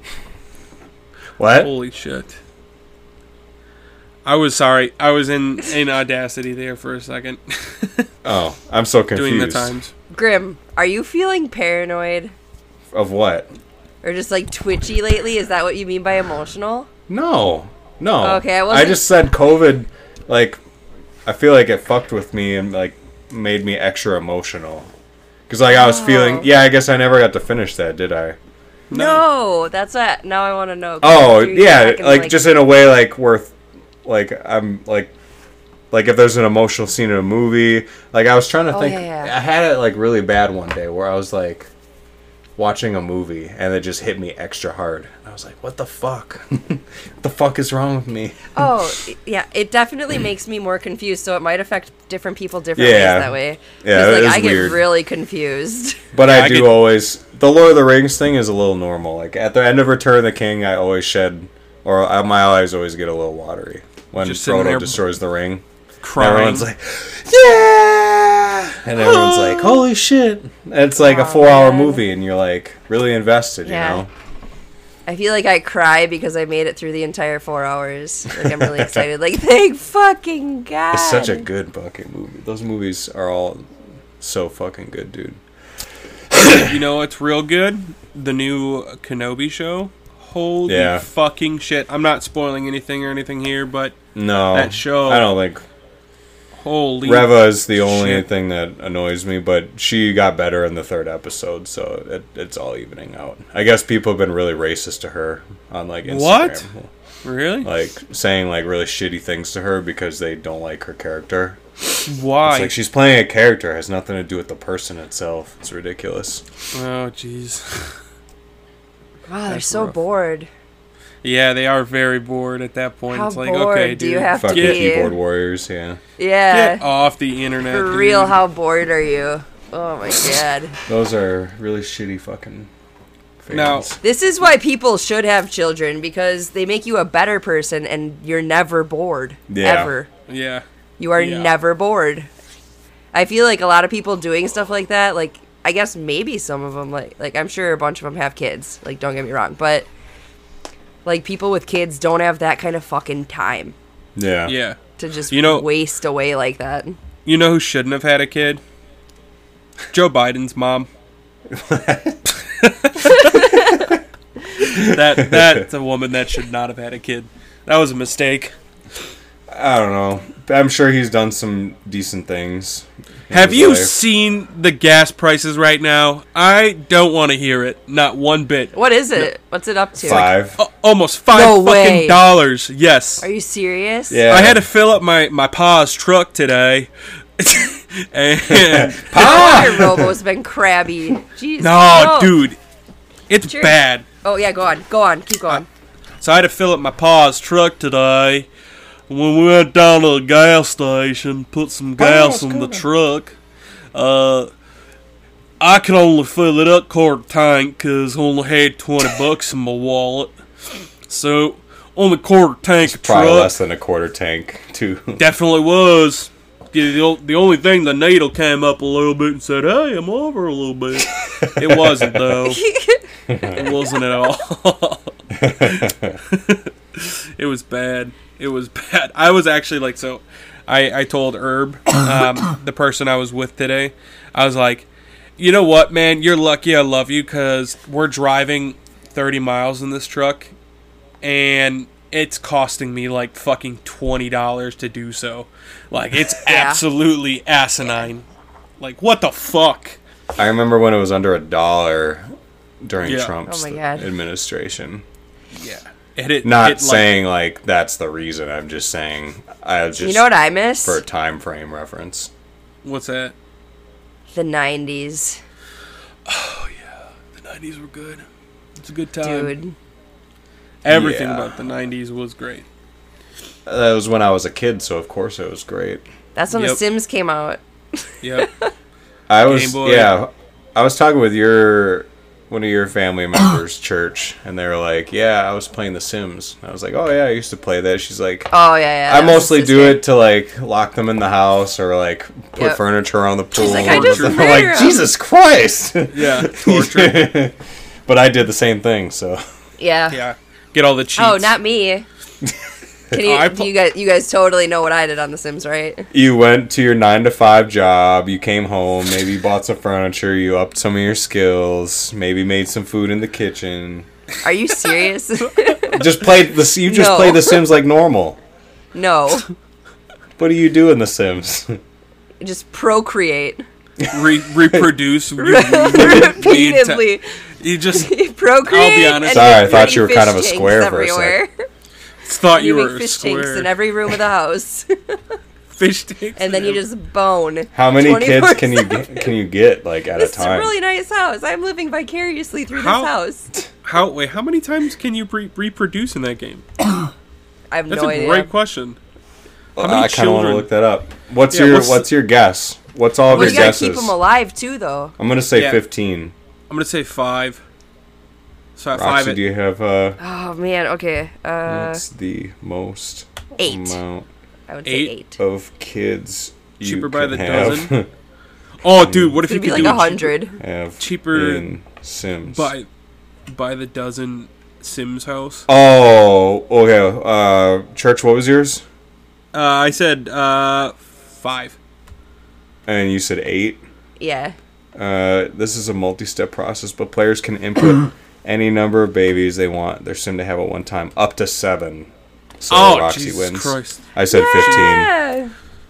What? Holy shit. I was sorry. I was in, in Audacity there for a second. Oh, I'm so confused. Doing the times. Grim, are you feeling paranoid? Of what? Or just like twitchy lately? Is that what you mean by emotional? No. No. Okay, I I wasn't- just said COVID, like, I feel like it fucked with me and, like, made me extra emotional. Because, like, I was Oh. feeling... Yeah, I guess I never got to finish that, did I? No, that's what. Now I want to know. Oh, You're yeah, talking, like, just in a way, like, worth... Like, I'm, like... Like, if there's an emotional scene in a movie... Like, I was trying to Oh, think... yeah, yeah. I had it, like, really bad one day where I was, like... watching a movie and it just hit me extra hard. I was like, what the fuck? What the fuck is wrong with me? Oh, yeah. It definitely makes me more confused, so it might affect different people different Yeah. ways that way. Yeah, 'Cause, it like, is I get weird. really confused. But Yeah, I I do get- always... The Lord of the Rings thing is a little normal. Like, at the end of Return of the King, I always shed... Or uh, my eyes always get a little watery. When Just sitting Frodo there destroys the ring. Crying. Everyone's like, yeah! And everyone's like, holy shit. And it's like a Aw, four-hour man. movie, and you're, like, really invested, Yeah. you know? I feel like I cry because I made it through the entire four hours. Like, I'm really excited. Like, thank fucking God. It's such a good fucking movie. Those movies are all so fucking good, dude. You know what's real good? The new Kenobi show. Holy Yeah. fucking shit. I'm not spoiling anything or anything here, but No, That show- I don't think holy... Reva is the only shit. thing that annoys me, but she got better in the third episode, so it, it's all evening out. I guess people have been really racist to her on like Instagram. What? Really? Like saying like really shitty things to her because they don't like her character. Why? It's like she's playing a character, it has nothing to do with the person itself. It's ridiculous. Oh, jeez. Wow, they're That's so rough. bored. Yeah, they are very bored at that point. How it's like, bored okay, do dude, you have to Fucking be? keyboard warriors, yeah. Yeah. get off the internet. For dude. real, how bored are you? Oh my god. Those are really shitty fucking fans. Now- This is why people should have children, because they make you a better person and you're never bored. Yeah. Ever. Yeah. You are Yeah. never bored. I feel like a lot of people doing stuff like that, like, I guess maybe some of them, like, like I'm sure a bunch of them have kids. Like, don't get me wrong. But, like, people with kids don't have that kind of fucking time Yeah. Yeah. to just You know- waste away like that. You know who shouldn't have had a kid? Joe Biden's mom. that that's a woman that should not have had a kid. That was a mistake. I don't know. I'm sure he's done some decent things. in Have his you life. seen the gas prices right now? I don't want to hear it. Not one bit. What is it? What's it up to? Five? A- almost five No fucking way. dollars. Yes. Are you serious? Yeah. I had to fill up my my pa's truck today. and No wonder Robo's been crabby. Jeez. no, dude, it's Cheers. bad. Oh, yeah, go on. Go on. Keep going. So I had to fill up my pa's truck today. When we went down to the gas station, put some gas in the truck, uh, I could only fill it up quarter tank because I only had twenty bucks in my wallet. So, on the quarter tank of Probably truck, less than a quarter tank, too. definitely was. The, the, the only thing, the needle came up a little bit and said, hey, I'm over a little bit. It wasn't, though. It wasn't at all. It was bad. It was bad. I was actually like, so I, I told Herb, um, the person I was with today, I was like, you know what, man, you're lucky I love you because we're driving thirty miles in this truck and it's costing me like fucking twenty dollars to do so. Like, it's Yeah. absolutely asinine. Like, what the fuck? I remember when it was under a dollar during Yeah. Trump's Oh my God. administration. Yeah. And it, Not it, like, saying like that's the reason. I'm just saying I was just You know what I miss? for a time frame reference. What's that? The nineties. The nineties were good. It's a good time. Dude. Everything Yeah. about the nineties was great. That was when I was a kid, so of course it was great. That's when The Yep. Sims came out. Yep. I was Game Boy. yeah. I was talking with your one of your family members' church, and they were like, "Yeah, I was playing The Sims." I was like, "Oh yeah, I used to play that." She's like, Oh, yeah, yeah. I that was mostly his do game. it to like lock them in the house or like put Yep. furniture on the pool. like, "I just I'm murder like, 'em." Jesus Christ! Yeah. Torture. But I did the same thing, so Yeah. Yeah. Get all the cheats. Oh, not me. Can you, Oh, I do pu- you guys, you guys totally know what I did on The Sims, right? you went to your nine to five job. You came home. Maybe you bought some furniture. You upped some of your skills. Maybe made some food in the kitchen. Are you serious? Just played the. You just No. play The Sims like normal. No. What do you do in The Sims? Just procreate. Re- reproduce. you, Repeatedly. you just procreate. I'll be honest. and Sorry, make I thought pretty you were kind of a fish square tanks for a sec. everywhere. thought you, You were make a fish tanks square. in every room of the house. Fish tanks. And then you in just bone. How many kids twenty-four can you get, can you get like at This a is a time? really nice house. I'm living vicariously through How- this house. How wait? How many times can you re- reproduce in that game? I have That's no a idea. great question. How Uh, many I kind of want to children? look that up. What's Yeah, your what's- what's, your guess? What's all of Well, your you gotta guesses? keep them alive too, though. I'm gonna say Yeah. fifteen. I'm gonna say five. So at Roxy, five. At, do you have uh? Oh man. Okay. Uh, what's the most eight. amount I would say eight? eight. of kids you Cheaper by can the have, dozen? oh, dude, what if It's you gonna could be like do a it cheaper- hundred. have Cheaper in Sims? by by the dozen Sims house? Oh, okay. Uh, Church, what was yours? Uh, I said uh five. And you said eight. Yeah. Uh, this is a multi-step process, but players can input any number of babies they want their sim to have at one time, up to seven. So Oh, Roxy Jesus wins. Christ. I said fifteen. Yeah.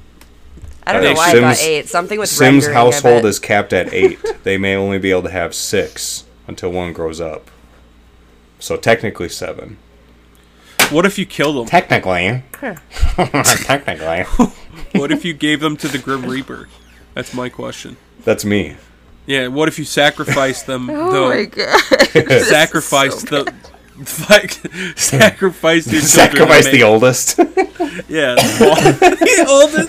I don't I know think why I Sims- got eight. Something with Sim's rendering, I household bet. is capped at eight. They may only be able to have six until one grows up. So technically seven. What if you killed them? Technically. Technically. What if you gave them to the Grim Reaper? That's my question. That's me. Yeah, what if you sacrificed them, Oh though? my god. Sacrificed the... Like, sacrifice your children. Sacrifice to the make- oldest. Yeah, the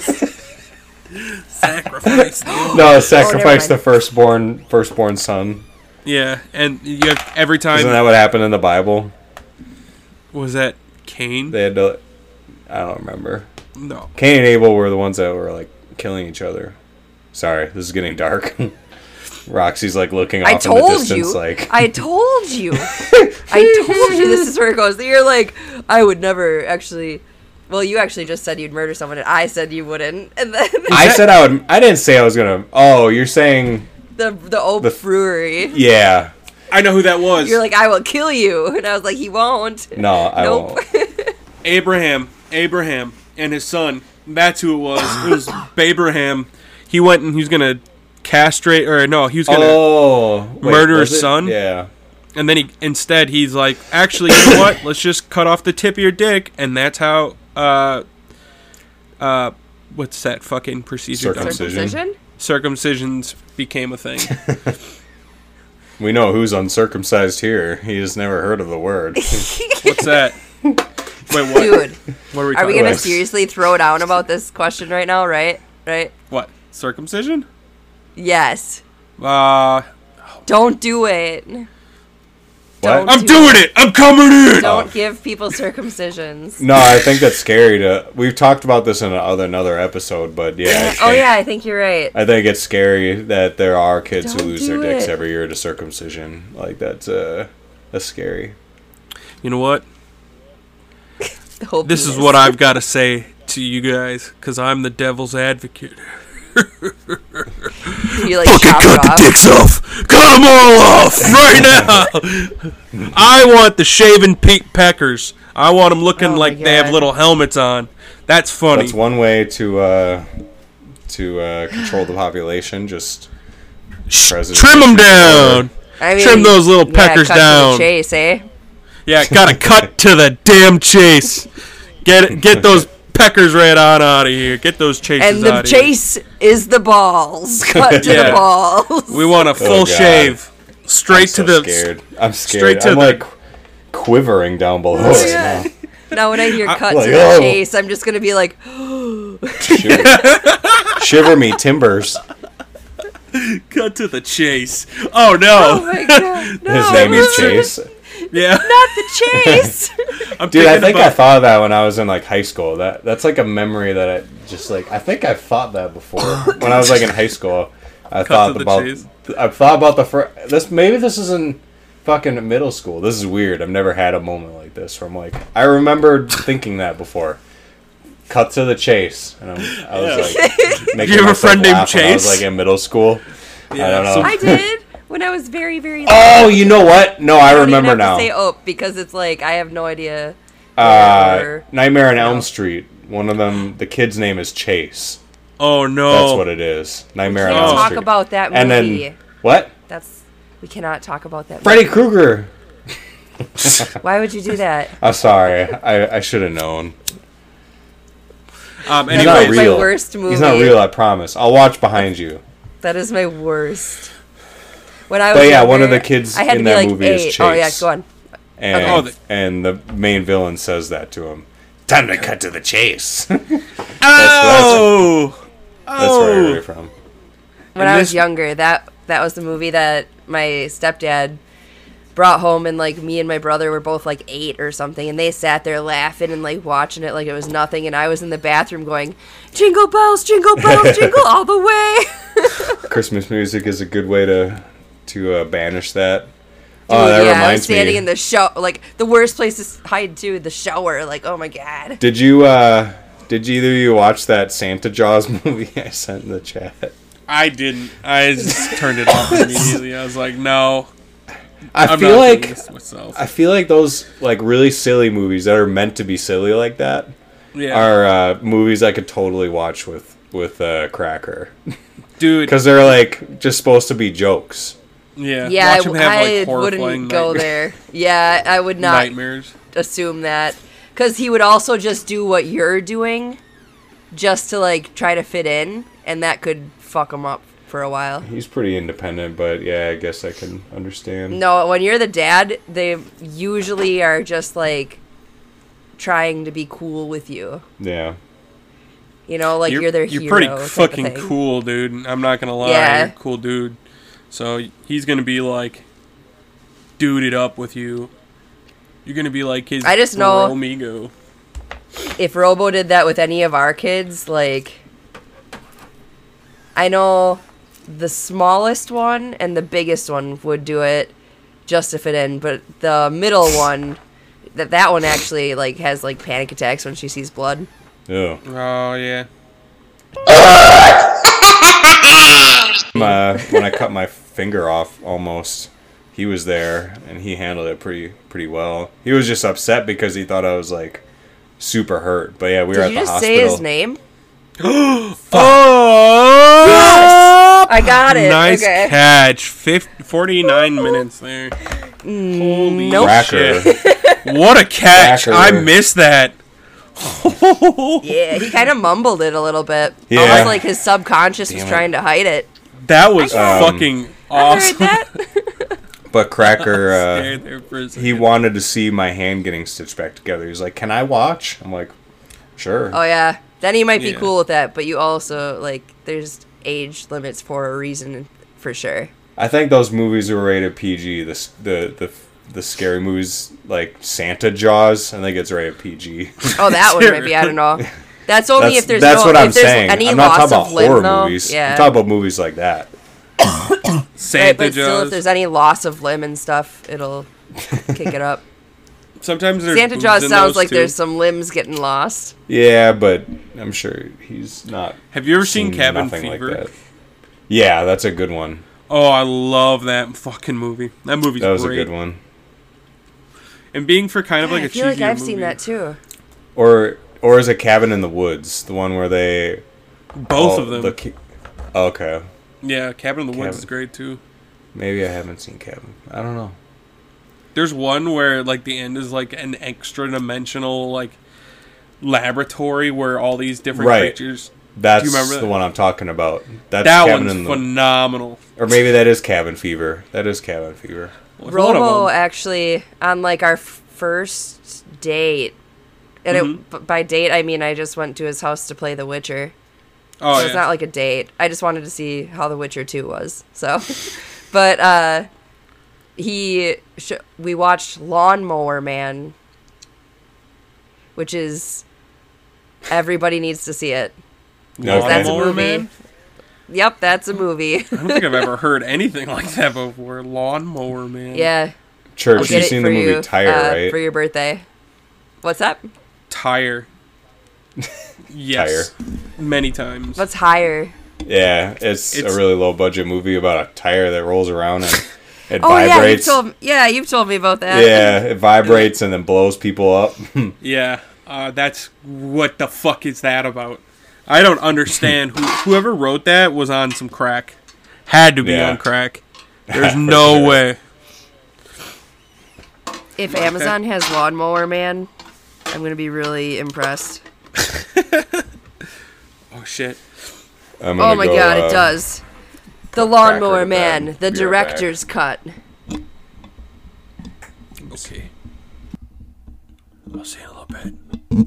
oldest. Sacrifice the oldest. No, sacrifice mind. the firstborn firstborn son. Yeah, and you have every time... Isn't that what happened in the Bible? Was that Cain? They had to. I don't remember. No. Cain and Abel were the ones that were like killing each other. Sorry, this is getting dark. Roxy's like looking off I in the told distance, you. like I told you. I told you this is where it goes. You're like, I would never actually. Well, you actually just said you'd murder someone, and I said you wouldn't. And then I said I would. I didn't say I was gonna. Oh, you're saying the the old The- brewery. yeah? I know who that was. You're like, I will kill you, and I was like, he won't. No, I Nope. won't. Abraham. Abraham and his son. That's who it was. It was Abraham. He went and he was going to castrate, or no, he was going to... Oh, wait, murder was his it? son? Yeah. And then he instead he's like, actually, you know what? Let's just cut off the tip of your dick, and that's how uh uh what's that fucking procedure? done? Circumcision. Circumcision? Circumcisions became a thing. We know who's uncircumcised here. He just never heard of the word. What's that? Wait, what? Dude, What are we are we talking gonna about? seriously throw down about this question right now? Right? Right? What? Circumcision? Yes. Uh Don't do it. Don't What? I'm doing it. I'm coming in. Don't give people circumcisions. No, I think that's scary to. We've talked about this in another another episode, but yeah. I Oh think- yeah, I think you're right. I think it's scary that there are kids who Don't lose their do dicks it. every year to circumcision. Like that's uh, that's scary. You know what? The whole This is penis. what I've got to say to you guys, because I'm the devil's advocate. You like chop it off. dicks off. Cut them all off right now. I want the shaven Pete Peckers. I want them looking Oh my like they have God. little helmets on. That's funny. That's one way to uh, to uh, control the population. Just Shh, president trim them should down. I mean, Trim those little yeah, peckers cut to the down. chase, eh? Yeah, gotta cut to the damn chase. Get it, get those peckers right on out of here. Get those chases And the out of here. chase is the balls. Cut to Yeah. the balls. We want a full God. shave, straight I'm so to the. scared. I'm straight scared. to I'm the- like quivering down below right yeah. Now when I hear cut like, to the oh. chase, I'm just gonna be like, now. Shiver. Shiver me timbers. Cut to the chase. Oh oh no! my god, no. His name is Chase. Yeah, Not the chase. I'm Dude, I thinking think I about- thought of that when I was in like high school. That that's like a memory that I just like. I think I thought that before when I was like in high school. I to thought the about. chase. I thought about the fir- this. Maybe this is in fucking middle school. This is weird. I've never had a moment like this. Where I'm like, I remember thinking that before. Cut to the chase, and I'm, I was like, making you have a myself friend named laugh when I was Chase? like in middle school. Yeah, I don't know. so- I did when I was very, very. Oh, you know what? No, I, I don't remember even have now. to say oh because it's like I have no idea. uh, or- Nightmare on Elm No. Street. One of them, the kid's name is Chase. Oh no! That's what it is. Nightmare on Can't Elm talk Street. about that movie. and then what? That's we cannot talk about that. Freddy Krueger. movie. Why would you do that? I'm sorry. I, I should have known. Um, He's That's not like anyways, my real. worst He's not movie. real. I promise. I'll watch behind you. That is my worst. When I was But yeah, one of younger, the kids I had in to be that like movie is eight. Oh yeah, Chase. go on. And Okay. Oh, the- and the main villain says that to him. Time to cut to the chase. that's, oh, that's where I heard oh, it from. When And I was this- younger, that that was the movie that my stepdad brought home, and like me and my brother were both like eight or something, and they sat there laughing and like watching it like it was nothing, and I was in the bathroom going, "Jingle bells, jingle bells, jingle all the way." Christmas music is a good way to to uh, banish that. Oh, Dude, that yeah, I was reminds standing me. in the shower, like the worst place to s- hide too, the shower. Like, oh my god. Did you uh did either of you watch that Santa Jaws movie I sent in the chat? I didn't. I just turned it off immediately. I was like, no. I I'm feel not doing like this myself. I feel like those like really silly movies that are meant to be silly like that Yeah, are uh, movies I could totally watch with with uh, Cracker dude. because they're like just supposed to be jokes. Yeah, Yeah, watch him have, I, like, I horrifying wouldn't go nightmares. there. Yeah, I would not Nightmares. assume that. Because he would also just do what you're doing just to, like, try to fit in, and that could fuck him up for a while. He's pretty independent, but yeah, I guess I can understand. No, when you're the dad, they usually are just, like, trying to be cool with you. Yeah. You know, like, you're, you're, their you're hero. pretty type of fucking thing. cool, dude. I'm not gonna lie, Yeah. you're a cool dude. So he's gonna be like, duded up with you. You're gonna be like his I just know- bro amigo. If Robo did that with any of our kids, like, I know the smallest one and the biggest one would do it just to fit in, but the middle one, that that one actually like has like panic attacks when she sees blood. Yeah. Oh yeah. Uh, when I cut my finger off, almost, he was there and he handled it pretty pretty well. He was just upset because he thought I was like super hurt. But yeah, we were Did at you the just hospital. say his name? Oh! I got it. Nice Okay. catch. fifty, forty-nine minutes there. Holy nope. Cracker. shit. What a catch. Cracker. I missed that. Yeah, he kind of mumbled it a little bit. Yeah. Almost like his subconscious was Damn it. trying to hide it. That was Um, fucking I awesome. heard that. But Cracker, uh, Scared there for a second. he wanted to see my hand getting stitched back together. He's like, "Can I watch?" I'm like, "Sure." Oh yeah, then he might be Yeah. cool with that, but you also like there's age limits for a reason for sure. I think those movies were rated P G. The s- the the the scary movies like Santa Jaws, I think it's rated P G. Oh, that one might be. I don't know. That's only That's, if there's that's no, what I'm if there's saying. any I'm not loss talking about of limb, horror though. movies. Yeah, I'm talking about movies like that. Santa right, but still, Jaws. if there's any loss of limb and stuff, it'll kick it up. Sometimes there's Santa boobs Jaws in sounds those, like too. there's some limbs getting lost. Yeah, but I'm sure he's not. Have you ever seen Cabin nothing Fever? Like that. Yeah, that's a good one. Oh, I love that fucking movie. That movie's That was great. a good one. And being for kind of like I a feel like cheesier I've movie. seen that too. Or or is it Cabin in the Woods, the one where they Both all- of them. the ki- okay, Yeah, Cabin in the Woods Cabin. is great too. maybe I haven't seen Cabin. I don't know. There's one where like the end is like an extra dimensional like laboratory where all these different Right. creatures. That's remember the that? one I'm talking about. That's That Cabin one's in the phenomenal. or maybe that is Cabin Fever. That is Cabin Fever. One of Robo them. actually on like our f- first date, and Mhm. it, b- by date I mean I just went to his house to play The Witcher. Oh So yeah. it's not like a date. I just wanted to see how The Witcher two was. So, but uh, he sh- we watched Lawnmower Man, which is everybody needs to see it. No, That's a Lawnmower movie. Man? Yep, that's a movie. I don't think I've ever heard anything like that before. Lawnmower Man. Yeah, I'll Church, get you've it seen for the movie you Tire, uh, right? for your birthday. What's that? Tire. Yes. Many times. What's higher? Yeah, it's, It's- a really low budget movie about a tire that rolls around and it Oh yeah, you've vibrates. told yeah you've told me about that. Yeah, it vibrates and then blows people up. Yeah, uh, that's what the fuck is that about? I don't understand. Who, whoever wrote that was on some crack. Had to be Yeah. on crack. There's no sure. way. If Amazon has Lawnmower Man, I'm gonna be really impressed. Oh shit. I'm Oh gonna my go, god, uh, it does. The Cracker Lawnmower to Man, bed. the Be right back. director's cut. Okay. I'll see you in a little bit.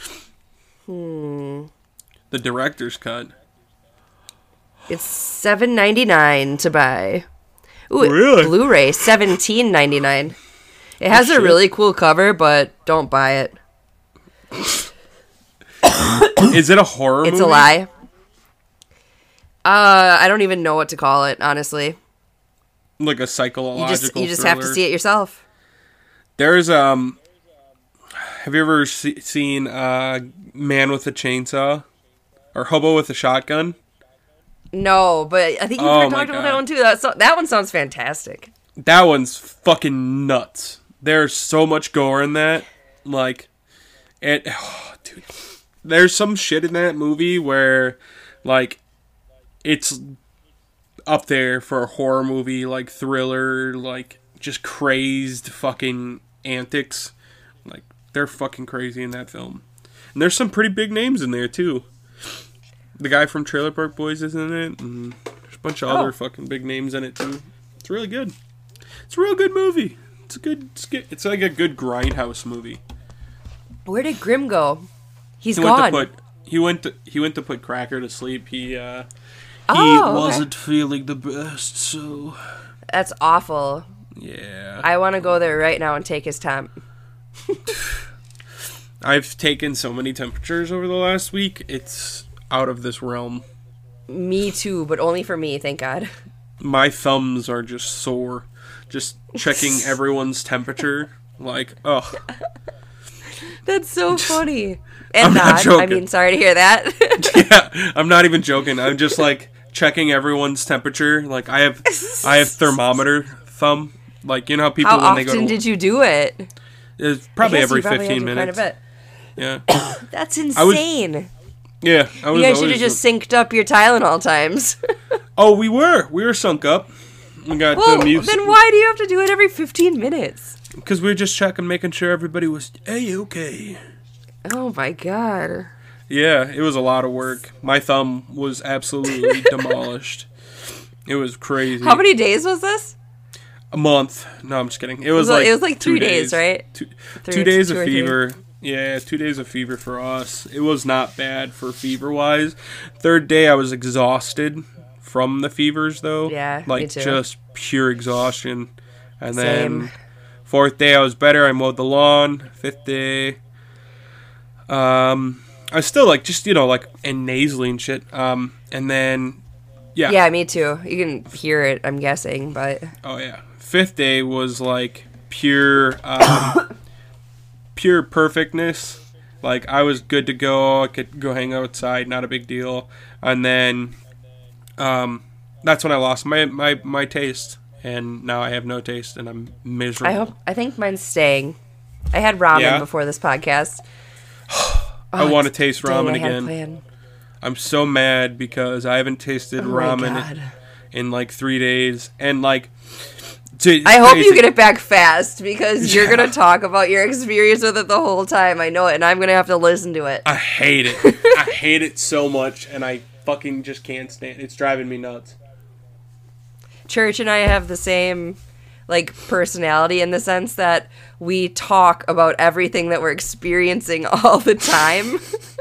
Hmm. The director's cut. It's seven ninety nine to buy. Ooh, Really? Blu-ray seventeen ninety nine. It has a shit. really cool cover, but don't buy it. Is it a horror It's movie? a lie. Uh, I don't even know what to call it, honestly. Like a You psychological just you just have to thriller? see it yourself. There's um. Have you ever se- seen uh, Man with a Chainsaw, or Hobo with a Shotgun? No, but I think you've Oh heard my talked about that God. one too. That so- that one sounds fantastic. that one's fucking nuts. There's so much gore in that. Like, it, oh, dude. There's some shit in that movie where, like, it's up there for a horror movie, like thriller, like just crazed fucking antics. Like, they're fucking crazy in that film. And there's some pretty big names in there too. The guy from Trailer Park Boys is in it, and there's a bunch of Oh. other fucking big names in it too. It's really good. It's a real good movie. It's a good. It's, good, it's like a good grindhouse movie. Where did Grim go? He's He gone. went to put. He went to. He went to put Cracker to sleep. He. uh He Oh, okay. wasn't feeling the best, so That's awful. yeah. I want to go there right now and take his temp. I've taken so many temperatures over the last week. It's out of this realm. Me too, but only for me, thank God. My thumbs are just sore. Just checking everyone's temperature. Like, oh. That's so funny. And I'm not not. I joking. mean, sorry to hear that. Yeah, I'm not even joking. I'm just like checking everyone's temperature. Like I have, I have thermometer thumb. Like you know how people How when often they go to did you do it? it's probably I guess every you probably had fifteen to quite a minutes. bit. Yeah, That's was- insane. yeah. I was You guys should always- have just synced up your Tylenol times. Oh, we were. We were sunk up. We got well, the music. then why do you have to do it every fifteen minutes? Because we were just checking, making sure everybody was A-okay. Oh my God. Yeah, it was a lot of work. My thumb was absolutely demolished. It was crazy. How many days was this? A month. No, I'm just kidding. It was, was like- like it was like two three days, right? Two, Three two or- days two of or three. fever. Yeah, two days of fever for us. It was not bad for fever-wise. Third day, I was exhausted from the fevers, though. Yeah, me like too. just pure exhaustion. And Same. then fourth day, I was better. I mowed the lawn. Fifth day, um, I was still like just you know like and nasally and shit. Um, and then yeah, Yeah, me too. You can hear it, I'm guessing, but oh yeah. Fifth day was like pure, um, pure perfectness. Like I was good to go. I could go hang outside, not a big deal. And then, um, that's when I lost my my my taste, and now I have no taste, and I'm miserable. I hope I think mine's staying. I had ramen Yeah? before this podcast. I want to taste Dang, ramen I had a again. plan. I'm so mad because I haven't tasted Oh my ramen God. in like three days, and like. to- I hope you crazy- get it back fast because you're Yeah. gonna talk about your experience with it the whole time. I know it, and I'm gonna have to listen to it. I hate it. I hate it so much, and I fucking just can't stand it. It's driving me nuts. Church and I have the same like personality in the sense that we talk about everything that we're experiencing all the time.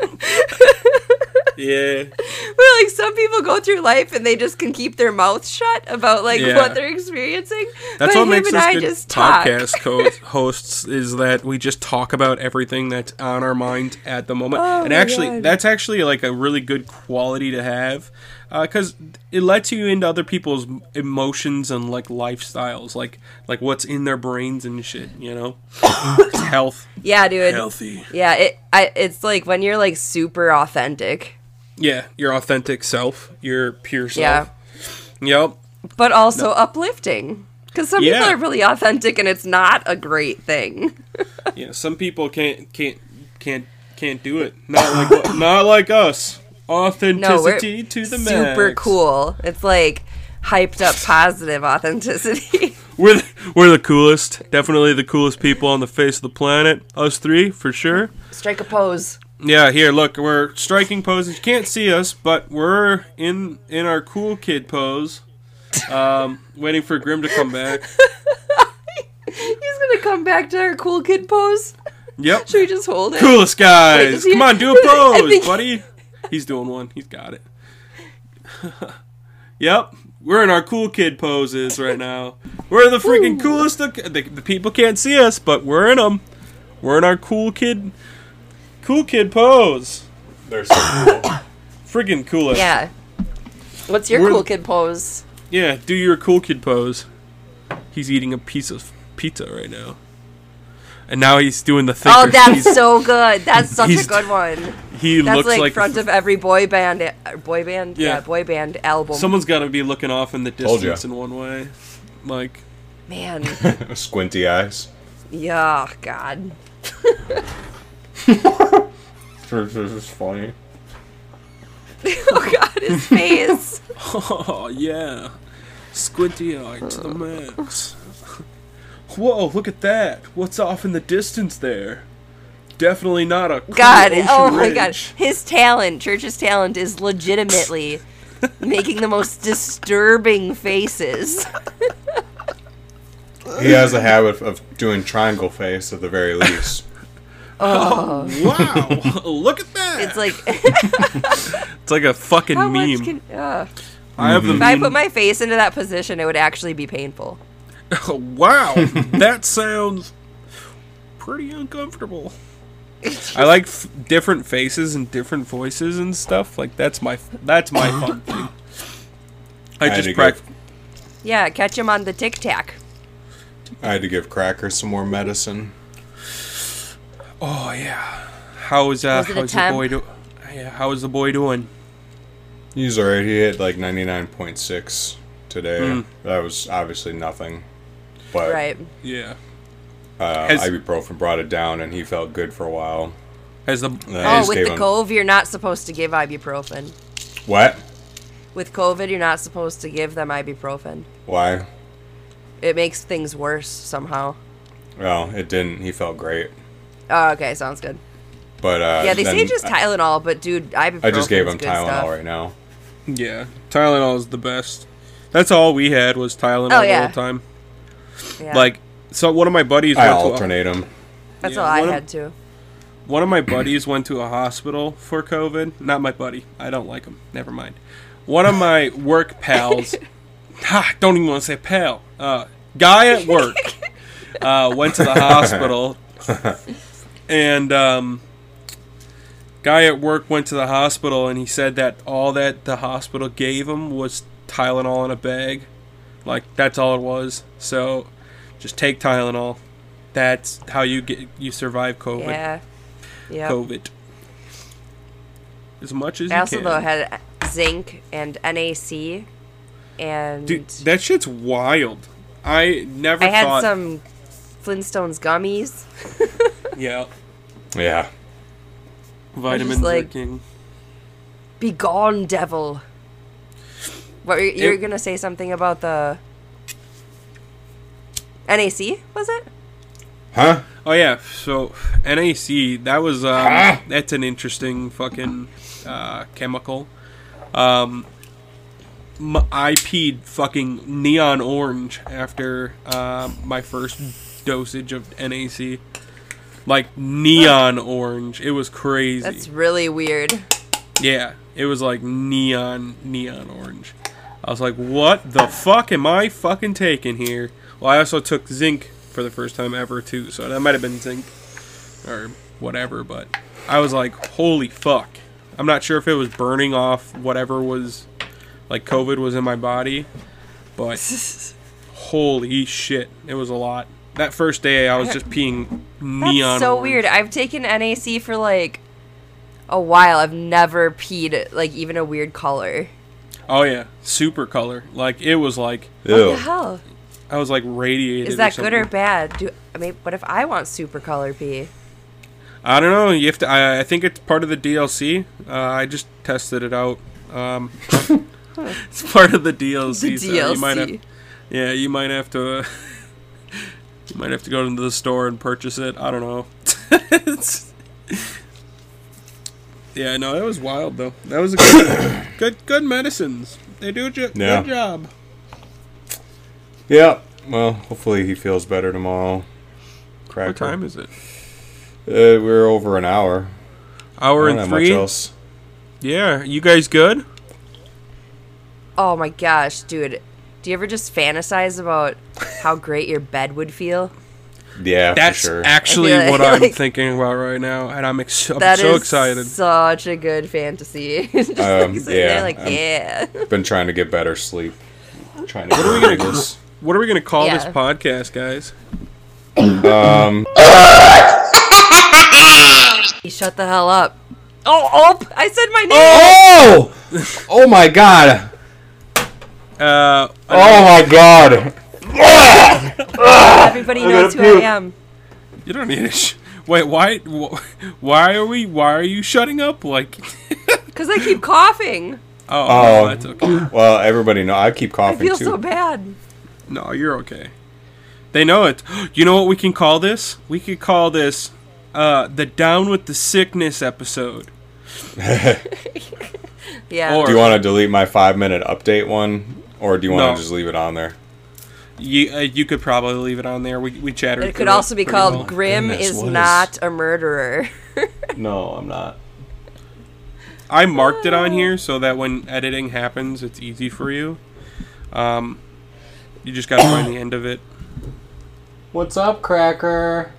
Yeah. Where like some people go through life and they just can keep their mouth shut about like Yeah. what they're experiencing. That's but what him makes and us I good just talk. podcast co- hosts is that we just talk about everything that's on our mind at the moment. Oh and my actually, God. that's actually like a really good quality to have because it lets you into other people's emotions and like lifestyles, like like what's in their brains and shit. You know, it's health, Yeah, dude. healthy. Yeah, it I it's like when you're like super authentic, Yeah, your authentic self, your pure Yeah. self. Yep. but also uplifting. Because some Yeah. people are really authentic and it's not a great thing. Yeah, some people can't can't can't can't do it. Not like not like us. Authenticity to the Super max. cool. It's like hyped up positive authenticity. We're the, we're the coolest. Definitely the coolest people on the face of the planet. Us three for sure. Strike a pose. Yeah, here, look, we're striking poses. You can't see us, but we're in in our cool kid pose. Um, waiting for Grim to come back. He's gonna come back to our cool kid pose. Yep. Should we just hold it? Coolest Wait, guys. does he- Come on, do a I pose, think- buddy. He's doing one. He's got it. Yep. We're in our cool kid poses right now. We're the freaking Ooh. coolest. Of, the, the people can't see us, but we're in them. We're in our cool kid, cool kid pose. They're so cool. Freaking coolest. Yeah. What's your We're- cool kid pose? Yeah, do your cool kid pose. He's eating a piece of pizza right now. And now he's doing the thing. Oh, where that's he's- so good. That's such a he's- good one. He That's looks like, like front of every boy band, uh, boy band, yeah, Yeah. boy band album. someone's got to be looking off in the Told ya. distance in one way. Like, Man. Squinty eyes. Yeah, God. This is funny. Oh, God, his face. Oh, yeah. Squinty eye to the max. Whoa, look at that. What's off in the distance there? Definitely not a cool God, ocean oh my ridge. God. His talent, Church's talent, is legitimately making the most disturbing faces. He has a habit of doing triangle face at the very least. Oh. Wow, look at that. It's like, It's like a fucking how meme. much can... Uh, I have the if I meme. put my face into that position, it would actually be painful. Wow, that sounds pretty uncomfortable. I like f- different faces and different voices and stuff. Like that's my that's my fun thing. I I had just to practice. Yeah, catch him on the Tic Tac. I had to give Cracker some more medicine. Oh yeah, how is uh Was it a how's the temp? boy do? Yeah, how is the boy doing? He's alright. He hit like ninety-nine point six today. Mm. That was obviously nothing. But Right. Yeah, uh, Has- ibuprofen brought it down, and he felt good for a while. has the Uh, I Oh, just with gave the him- cove, you're not supposed to give ibuprofen. What? With COVID, you're not supposed to give them ibuprofen. Why? It makes things worse somehow. Well, it didn't. He felt great. Oh, okay, sounds good. But uh, Yeah, they then say just I- Tylenol, but dude, ibuprofen. I just gave him good Tylenol stuff. right now. yeah Tylenol is the best. That's all we had was Tylenol Oh, the yeah. whole time. Yeah. Like so, one of my buddies I went to a, alternate him. that's yeah, all I one of- had to. one of my buddies went to a hospital for COVID. Not my buddy. I don't like him. Never mind. One of my work pals. Ha, don't even want to say pal. Uh, guy at work uh, went to the hospital, and um, guy at work went to the hospital, and he said that all that the hospital gave him was Tylenol in a bag. Like that's all it was. So, just take Tylenol. That's how you get you survive COVID. Yeah. Yeah. COVID. As much as I you also can. though had zinc and N A C, and Dude, that shit's wild. I never I had thought. some Flintstones gummies. Yeah, Yeah. vitamins like- are king. Be gone, devil. What you're, you're It- gonna say something about the N A C? Was it? Huh? Oh yeah, so N A C. That was um, Ah. that's an interesting fucking uh, chemical. Um, m- I peed fucking neon orange after uh, my first dosage of N A C. Like neon orange. It was crazy. That's really weird. Yeah, it was like neon, neon orange. I was like, what the fuck am I fucking taking here? Well, I also took zinc for the first time ever, too, so that might have been zinc or whatever, but I was like, holy fuck. I'm not sure if it was burning off whatever was, like, COVID was in my body, but holy shit, it was a lot. That first day, I was just peeing neon That's so orange. weird. I've taken N A C for like a while. I've never peed like even a weird color. Oh, yeah, super color. Like, it was like... What Ew. the hell? I was like radiated. Is that or good or something. bad? Do I mean, what if I want super color pee? I don't know. You have to. I, I think it's part of the D L C. Uh, I just tested it out. Um, it's part of the D L C. The so D L C. You might have, yeah, you might have to. Uh, you might have to go into the store and purchase it. I don't know. It's- yeah, no, that was wild though. That was a good, good, good medicines. They do a jo- Yeah. good job. Yeah. Well, hopefully he feels better tomorrow. Cracker. What time is it? Uh, we're over an hour. Hour I don't and have three. much else. Yeah, you guys good? Oh my gosh, dude. Do you ever just fantasize about how great your bed would feel? Yeah, That's for sure. actually I feel what like- I'm thinking about right now, and I'm, ex- I'm That is so excited. such a good fantasy. just Um, like sitting yeah, there like, I'm- yeah. Been trying to get better sleep. Trying to What are we get gonna this. What are we gonna call this Yeah. podcast, guys? Um, You shut the hell up. Oh, oh! I said my name. oh! Oh my god! Uh, Oh my god! Everybody knows who I am. You don't need to. Sh- Wait, why? wh- Why are we? Why are you shutting up? Like, Because I keep coughing. oh, Oh. no, that's okay. Well, everybody know. I keep I coughing feel too. so bad. No, you're okay. They know it. You know what we can call this? We could call this uh, the Down with the Sickness episode. Yeah. Or- Do you want to delete my five minute update one, or do you want to No. just leave it on there? You uh, you could probably leave it on there. We we chatted. it could through also be pretty called well. Grim Goodness, is what is- not a murderer. No, I'm not. I marked it on here so that when editing happens, it's easy for you. Um, you just gotta find the end of it. What's up, Cracker?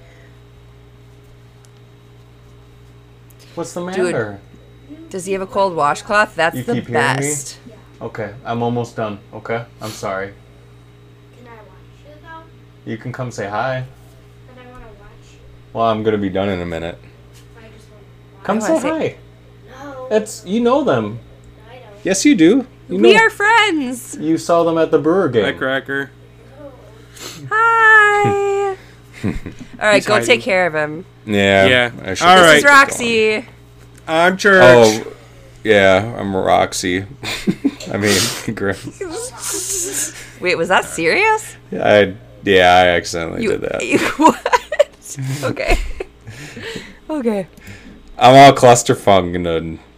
What's the matter? Does he have a cold washcloth? That's You the keep hearing me? best. Okay, I'm almost done. Okay, I'm sorry. Can I watch you though? You can come say hi. But I want to watch you. Well, I'm gonna be done in a minute. I just want to watch. Come I say wanna say- hi. No. It's you know them. I don't. Yes, you do. You We know- are friends. You saw them at the Brewer game. Hi, Cracker. Hi. All right, He's go hiding. take care of him. Yeah. Yeah. I should All just This right. is keep going. Roxy. I'm Church. Oh, yeah. I'm Roxy. I mean, Grim. Wait, was that serious? I yeah. I accidentally You, did that. you what? Okay. Okay. I'm all clusterfunked and